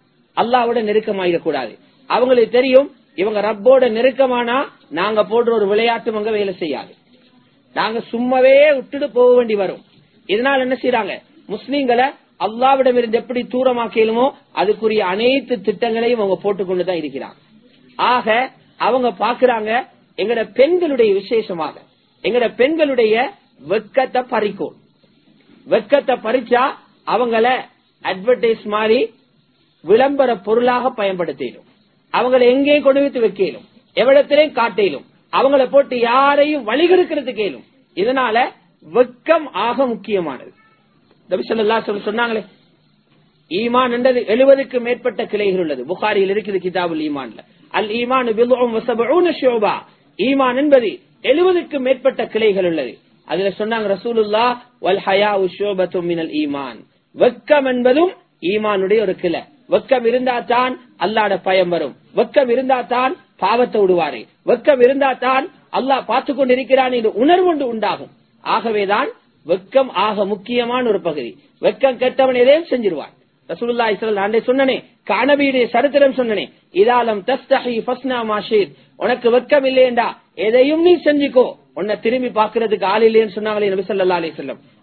அவங்களுக்கு தெரியும், இவங்க ரப்போட நெருக்கமானா நாங்க போடுற ஒரு விளையாட்டு அங்க வேலை செய்யாது, நாங்க சும்மாவே விட்டுட்டு போக வேண்டி வரும். இதனால என்ன செய்யறாங்க? முஸ்லிம்களை அல்லாஹ்விடம் இருந்து எப்படி தூரமாக்கலுமோ அதுக்குரிய அனைத்து திட்டங்களையும் அவங்க போட்டுக்கொண்டுதான் இருக்கிறாங்க. ஆக அவங்க பாக்குறாங்க எங்கட பெண்களுடைய விசேஷமாக எங்கட பெண்களுடைய வெக்கத்தை பறிக்கும். வெக்கத்தை பறிச்சா அவங்கள அட்வர்டைஸ் மாதிரி விளம்பர பொருளாக பயன்படுத்திடும். அவங்களை எங்கேயும் கொண்டு வைத்து வைக்கலும், எவ்விடத்திலையும் காட்டிலும், அவங்களை போட்டு யாரையும் வழிகெடுக்கிறது கேளும். இதனால வெக்கம் ஆக முக்கியமானது. நபி ஸல்லல்லாஹு அலைஹி வஸல்லம் சொன்னாங்களே, ஈமான் என்றது 70க்கு மேற்பட்ட கிளைகள் உள்ளது. புகாரியில் இருக்குது கிதாபுல் ஈமான்ல, அல் ஈமானு பிதுஉன் வ ஸபஊன ஷுபா, ஈமான் என்பது 70க்கு மேற்பட்ட கிளைகள் உள்ளது. அதுல சொன்னாங்க ரசூலுல்லாஹ், வல் ஹயாஉ ஷுபத்தும் மினல் ஈமான், வெக்கம் என்பதும் ஈமானுடைய ஒரு கிளை. வெக்கம் இருந்தா தான் அல்லாஹ்வுடைய பயம் வரும், வெக்கம் இருந்தா தான் பாவத்தை விடுவாரு, வெக்கம் இருந்தா தான் அல்லாஹ் பார்த்து கொண்டிருக்கிறான் என்று உணர்வு ஒன்று உண்டாகும். ஆகவேதான் வெக்கம் ஆக முக்கியமான ஒரு பகுதி. வெக்கம் கெட்டவன் எதையும் செஞ்சிருவான். ரசூலுல்லாஹி ஸல்லல்லாஹு அலைஹி வஸல்லம் சொன்னனே, கானபியுடைய சரித்திரம் சொன்னனே, இதாலம் தஸ்தஹி ஃபஸ்னா மாஷீத், உனக்கு வெக்கம் இல்லையேண்டா எதையும் நீ செஞ்சுக்கோ, உன்னை திரும்பி பாக்குறதுக்கு ஆள் இல்லைன்னு சொன்னாங்களே நபி ஸல்லல்லாஹு அலைஹி வஸல்லம்.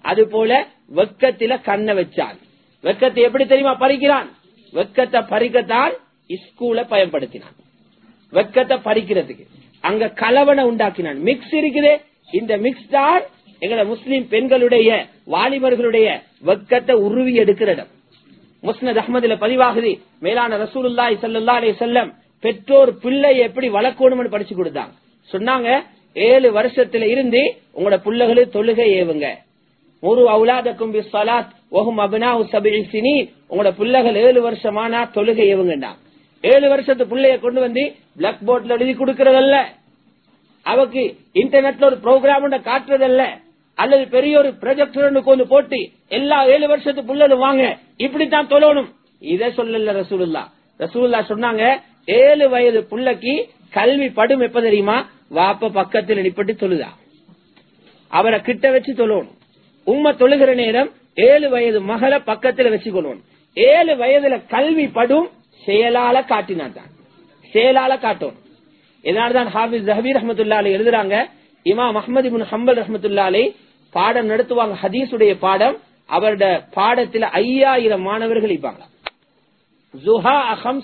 அது போல வெக்கத்தில கண்ணை வச்சான். வெக்கத்தை எப்படி தெரியுமா பறிக்கிறான்? வெக்கத்தை பறிக்கத்தான் ஸ்கூலை பயன்படுத்தினான். வெக்கத்தை பறிக்கிறதுக்கு அங்க கலவனை உண்டாக்கினான். மிக்ஸ் இருக்குதே, இந்த மிக்ஸ் தான் எங்களை முஸ்லிம் பெண்களுடைய வாலிபர்களுடைய வெக்கத்தை உருவி எடுக்கிற இடம். முஸ்னத் அஹ்மதுல பதிவாகுது, மேலான ரசூலுல்லாஹி ஸல்லல்லாஹு அலைஹி வஸல்லம் பெற்றோர் பிள்ளையை எப்படி வளர்க்கணும்னு படிச்சு கொடுத்தாங்க. சொன்னாங்க, 7 வருஷத்துல இருந்து உங்களோட பிள்ளைகளை தொழுகை ஏவுங்க. முரு அவுலாதக்கும் பிஸ்ஸலாத் வஹும் அப்னாஉ 7 சினீன். உங்களோட பிள்ளைகள் 7 வருஷமானா தொழுகை ஏவுங்கடா. 7 வருஷத்து பிள்ளைய கொண்டு வந்து பிளாக் போர்ட்ல எழுதி கொடுக்கறதல்ல, அவக்கு இன்டர்நெட்ல ஒரு ப்ரோக்ராம் காட்டுறதல்ல, அல்லது பெரிய ஒரு ப்ரொஜெக்டர் கொண்டு போட்டு எல்லா 7 வருஷத்து பிள்ளைகளும் வாங்க இப்படித்தான் தொழணும். இதை சொல்லல ரசூலுல்லாஹ். ரசூலுல்லாஹ் சொன்னாங்க, 7 வயது புள்ளைக்கு கல்வி படும் எப்ப தெரியுமா? வாப்ப பக்கத்தில் நிப்பட்டு தொழுதா, அவரை கிட்ட வச்சு தொழணும். உம்மை தொழுகிற நேரம் 7 வயது மகளை பக்கத்துல வச்சு கொள்ளணும். 7 வயதுல கல்வி படும் செயலால காட்டினான், செயலால காட்டணும். இதனால்தான் ஹாஃபிஸ் ஸஹபி ரஹ்மத்துல்லாஹி அலைஹி எழுதுறாங்க, இமாம் அஹ்மத் இப்னு ஹம்பல் ரஹ்மத்துல்லாஹி அலைஹி பாடம் நடத்துவாங்க, ஹதீஸுடைய பாடம். அவருடைய பாடத்துல 5000 மாணவர்கள் இருப்பாங்க. ஜுஹா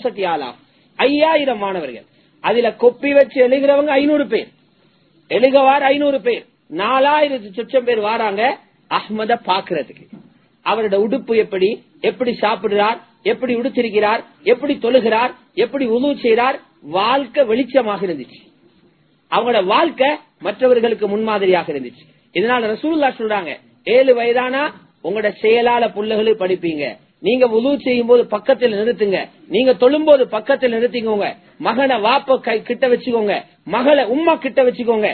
5000 மாணவர்கள். அதுல கொப்பி வச்சு எழுகிறவங்க 500 பேர், எழுகவார் 500 பேர், 4000 சொச்சம் பேர் வாராங்க அஹ்மத பாக்குறதுக்கு. அவரோட உடுப்பு எப்படி, எப்படி சாப்பிடுறார், எப்படி உடுத்திருக்கிறார், எப்படி தொழுகிறார், எப்படி உது செய்கிறார், வாழ்க்கை வெளிச்சமாக இருந்துச்சு. அவங்களோட வாழ்க்கை மற்றவர்களுக்கு முன்மாதிரியாக இருந்துச்சு. இதனால ரசூலுல்லாஹ் சொல்றாங்க, 7 வயதானா உங்களோட செயலால புள்ளைகளை படிப்பீங்க. நீங்க உது செய்யும் போது பக்கத்தில் நிறுத்துங்க, நீங்க தொழும் போது பக்கத்தில் நிறுத்திக்கோங்க. மகனை வாப்ப கிட்ட வச்சுக்கோங்க, மகளை உம்மா கிட்ட வச்சுக்கோங்க.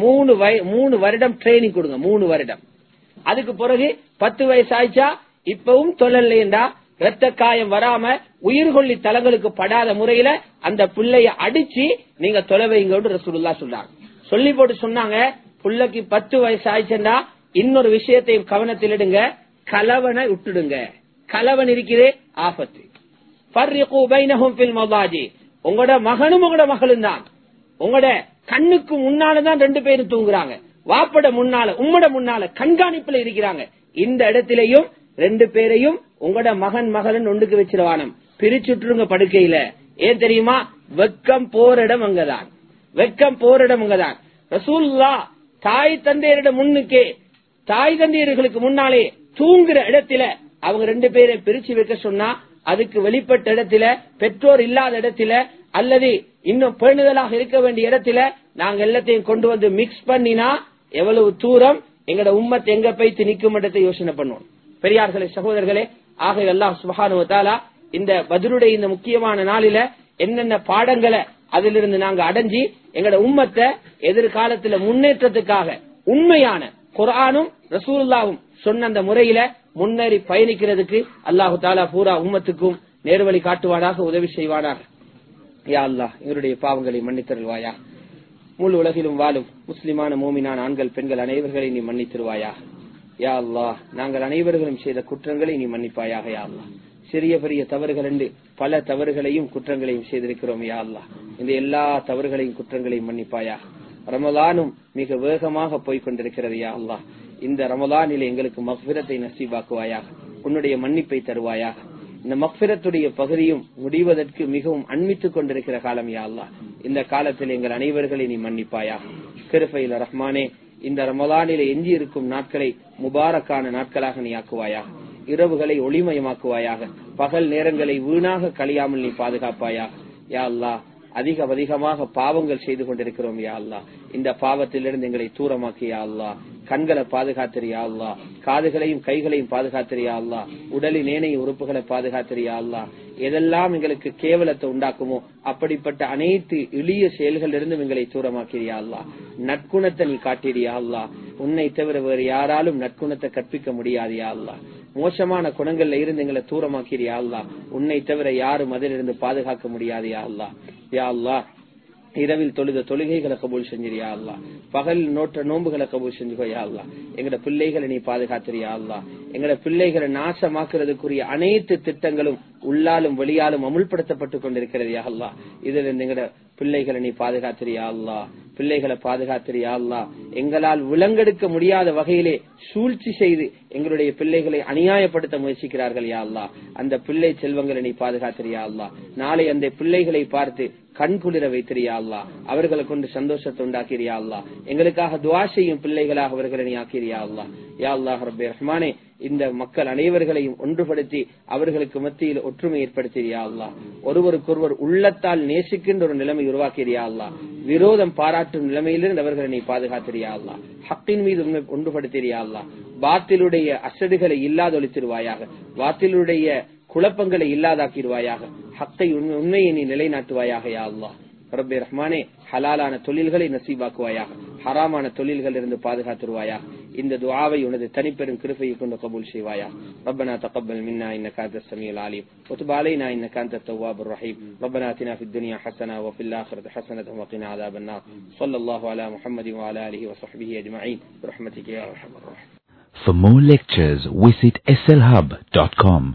3 வருடம் ட்ரைனிங் கொடுங்க, 3 வருடம். அதுக்கு பிறகு 10 வயசு ஆயிச்சா இப்பவும் தொழலையண்டா ரத்த காயம் வராம உயிர்கொல்லி தலங்களுக்கு படாத முறையில அந்த பிள்ளைய அடிச்சு நீங்க தொலை வைங்க ரசூலுல்லாஹ் சொல்றாங்க. சொல்லி போட்டு சொன்னாங்க, பிள்ளைக்கு 10 வயசு ஆயிடுச்சுன்னா இன்னொரு விஷயத்தையும் கவனத்தில் எடுங்க, கலவனை விட்டுடுங்க. கலவன் இருக்கிறே ஆபத்து. ஃபர்ரிகு பைனஹும் ஃபில் மதாஜி. உங்களோட மகனும் உங்களோட மகளும் தான் உங்களோட கண்ணுக்கு முன்னாலதான் 2 பேரும் தூங்குறாங்க. வாப்பட முன்னால உம்மட முன்னால கண்காணிப்புல இருக்கிறாங்க. இந்த இடத்திலையும் 2 பேரையும் உங்களோட மகன் மகளன் ஒன்றுக்கு வச்சிருவானம், பிரிச்சுட்டுருங்க படுக்கையில. ஏன் தெரியுமா? வெக்கம் போற இடம் அங்கதான், வெக்கம் போற இடம் அங்கதான். ரசூலுல்லாஹ் தாய் தந்தையரிட முன்னுக்கே, தாய் தந்தையர்களுக்கு முன்னாலே தூங்குற இடத்துல அவங்க 2 பேரை பிரிச்சு வைக்க சொன்னா, அதுக்கு வெளிப்பட்ட இடத்துல, பெற்றோர் இல்லாத இடத்துல, அல்லது இன்னும் பேணுதலாக இருக்க வேண்டிய இடத்துல நாங்க எல்லாத்தையும் கொண்டு வந்து மிக்ஸ் பண்ணினா எவ்வளவு தூரம் எங்கட உம்மத் எங்க போய் நிக்கும் இடத்தை யோசனை பண்ணுவோம். பெரியார்களே, சகோதரர்களே, ஆக அல்லாஹ் சுப்ஹானஹு வ தஆலா இந்த பத்ருடைய இந்த முக்கியமான நாளில என்னென்ன பாடங்களை அதிலிருந்து நாங்க அடைஞ்சி எங்கட உம்மத்தை எதிர்காலத்துல முன்னேற்றத்துக்காக உண்மையான குர்ஆனும் ரசூலுல்லாஹும் சொன்ன அந்த முறையில முன்னேறி பயணிக்கிறதுக்கு அல்லாஹு தஆலா பூரா உம்மத்துக்கும் நேர்வழி காட்டுவானாக, உதவி செய்வானாக. யா அல்லாஹ், எங்களுடைய பாவங்களை மன்னித்தருள்வாயா. முழு உலகிலும் வாழும் முஸ்லிமான மூமினான ஆண்கள் பெண்கள் அனைவர்களை நீ மன்னித்திருவாயா. யா அல்லாஹ், நாங்கள் அனைவர்களும் செய்த குற்றங்களை நீ மன்னிப்பாயாக. யா அல்லாஹ், சிறிய பெரிய தவறுகள் என்று பல தவறுகளையும் குற்றங்களையும் செய்திருக்கிறோம். யா அல்லாஹ், இந்த எல்லா தவறுகளையும் குற்றங்களையும் மன்னிப்பாயாக. ரமலானும் மிக வேகமாக போய்கொண்டிருக்கிறது. யா அல்லாஹ், இந்த ரமலானில் எங்களுக்கு மக்ஃபிரத்தை நசீபாக்குவாயாக, உன்னுடைய மன்னிப்பை தருவாயாக. இந்த மக்ஃபிரத்துடைய பகுதியும் முடிவதற்கு மிகவும் அண்மித்துக் கொண்டிருக்கிற காலம். யா அல்லாஹ், இந்த காலத்தில் எங்கள் அனைவர்களை நீ மன்னிப்பாயாக. கிருபையில் ரஹ்மானே, இந்த ரமலானிலே எஞ்சி இருக்கும் நாட்களை முபாரக்கான நாட்களாக நீ ஆக்குவாயாக. இரவுகளை ஒளிமயமாக்குவாயாக. பகல் நேரங்களை வீணாக கழியாமல் நீ பாதுகாப்பாயாக. யா அல்லாஹ், அதிகமாக பாவங்கள் செய்து கொண்டிருக்கிறோம். யா அல்லாஹ், இந்த பாவத்திலிருந்து எங்களை தூரமாக்கி யா அல்லாஹ். கண்களை பாதுகாத்திரியா அல்லா, காதுகளையும் கைகளையும் பாதுகாத்திரியா அல்லா, உடலின் ஏனைய உறுப்புகளை பாதுகாத்திரியா அல்லா. எதெல்லாம் எங்களுக்கு கேவலத்தை உண்டாக்குமோ அப்படிப்பட்ட அனைத்து எளிய செயல்களிலிருந்தும் எங்களை தூரமாக்கிறியா அல்லா. நற்குணத்தை நீ காட்டிறியா அல்லா. உன்னை தவிர வேறு யாராலும் நற்குணத்தை கற்பிக்க முடியாதியா அல்லா. மோசமான குணங்கள்ல இருந்து எங்களை தூரமாக்கிறியா அல்லா. உன்னை தவிர யாரும் அதிலிருந்து பாதுகாக்க முடியாதியா அல்லா. யா அல்லா, இரவில் தொழுத தொழுகைகளை கபூல் செஞ்சிரியா அல்லா. பகல் நோற்ற நோம்புகளை கபூல் செஞ்சுக்கோயா அல்லா. எங்கட பிள்ளைகளை நீ பாதுகாத்திரியா அல்லா. எங்கட பிள்ளைகளை நாசமாக்குறதுக்குரிய அனைத்து திட்டங்களும் உள்ளாலும் வெளியாலும் அமுல்படுத்தப்பட்டுக் கொண்டிருக்கிறது யா அல்லா. இதுல எங்கட பிள்ளைகளை நீ பாதுகாத்திரியா அல்லா, பிள்ளைகளை பாதுகாத்திரியா அல்லா. எங்களால் விலங்கெடுக்க முடியாத வகையிலே சூழ்ச்சி செய்து எங்களுடைய பிள்ளைகளை அநியாயப்படுத்த முயற்சிக்கிறார்கள் யா அல்லா. அந்த பிள்ளை செல்வங்களை நீ பாதுகாத்திரியா அல்லா. நாளை அந்த பிள்ளைகளை பார்த்து கண் குளிர வைத்திரியா அல்லா. அவர்களை கொண்டு சந்தோஷத்தை உண்டாக்கிறியா அல்லா. எங்களுக்காக துஆ செய்யும் பிள்ளைகளாக அவர்களை நீ ஆக்கிறியா அல்லா. யா அல்லாஹ் ரப்பே ரஹ்மானே, இந்த மக்கள் அனைவர்களையும் ஒன்றுபடுத்தி அவர்களுக்கு மத்தியில் ஒற்றுமை ஏற்படுத்தியா அல்லா. ஒருவருக்கொருவர் உள்ளத்தால் நேசிக்கின்ற ஒரு நிலைமை உருவாக்கிறியா அல்லா. விரோதம் பாராட்டும் நிலைமையிலிருந்து அவர்களை நீ பாதுகாத்திரியா அல்லா. ஹக்கின் மீது ஒன்றுபடுத்தியா அல்லா. பாத்திலுடைய அசடுகளை இல்லாதொழித்திருவாயாக, பாத்திலுடைய குழப்பங்களை இல்லாதாக்கிடுவாயாக, ஹக்கை உண்மையை நீ நிலைநாட்டுவாயாக யா அல்லாஹ் ரப்பே ரஹ்மானே. ஹலாலான தொழில்களை நசீபாக்குவாயாக, ஹராமான தொழில்கள் இருந்து பாதுகாத்துருவாயாக. இந்த துஆவை உனது தனிப்பெரும் கிருபையை கொண்டு கபூல் செய்வாயா. ரப்பனா தகப்பல் மின்னா இன்னக அன்தஸ் ஸமீஉல் அலீம் வ துப் அலைனா இன்னக அன்தத் தவ்வாபுர் ரஹீம். ரப்பனா ஆதினா ஃபித் துன்யா ஹஸனா வ ஃபில் ஆখিরাতি ஹஸனத்தன் வ கினா அஸாபன் நார். ஸல்லல்லாஹு அலா முஹம்மதின் வ அலா ஆலிஹி வ ஸஹ்பிஹி அஜ்மஈன் பிரஹ்மதிக யா அர்ஹமர் ராஹிமீன். For more lectures, visit slhub.com.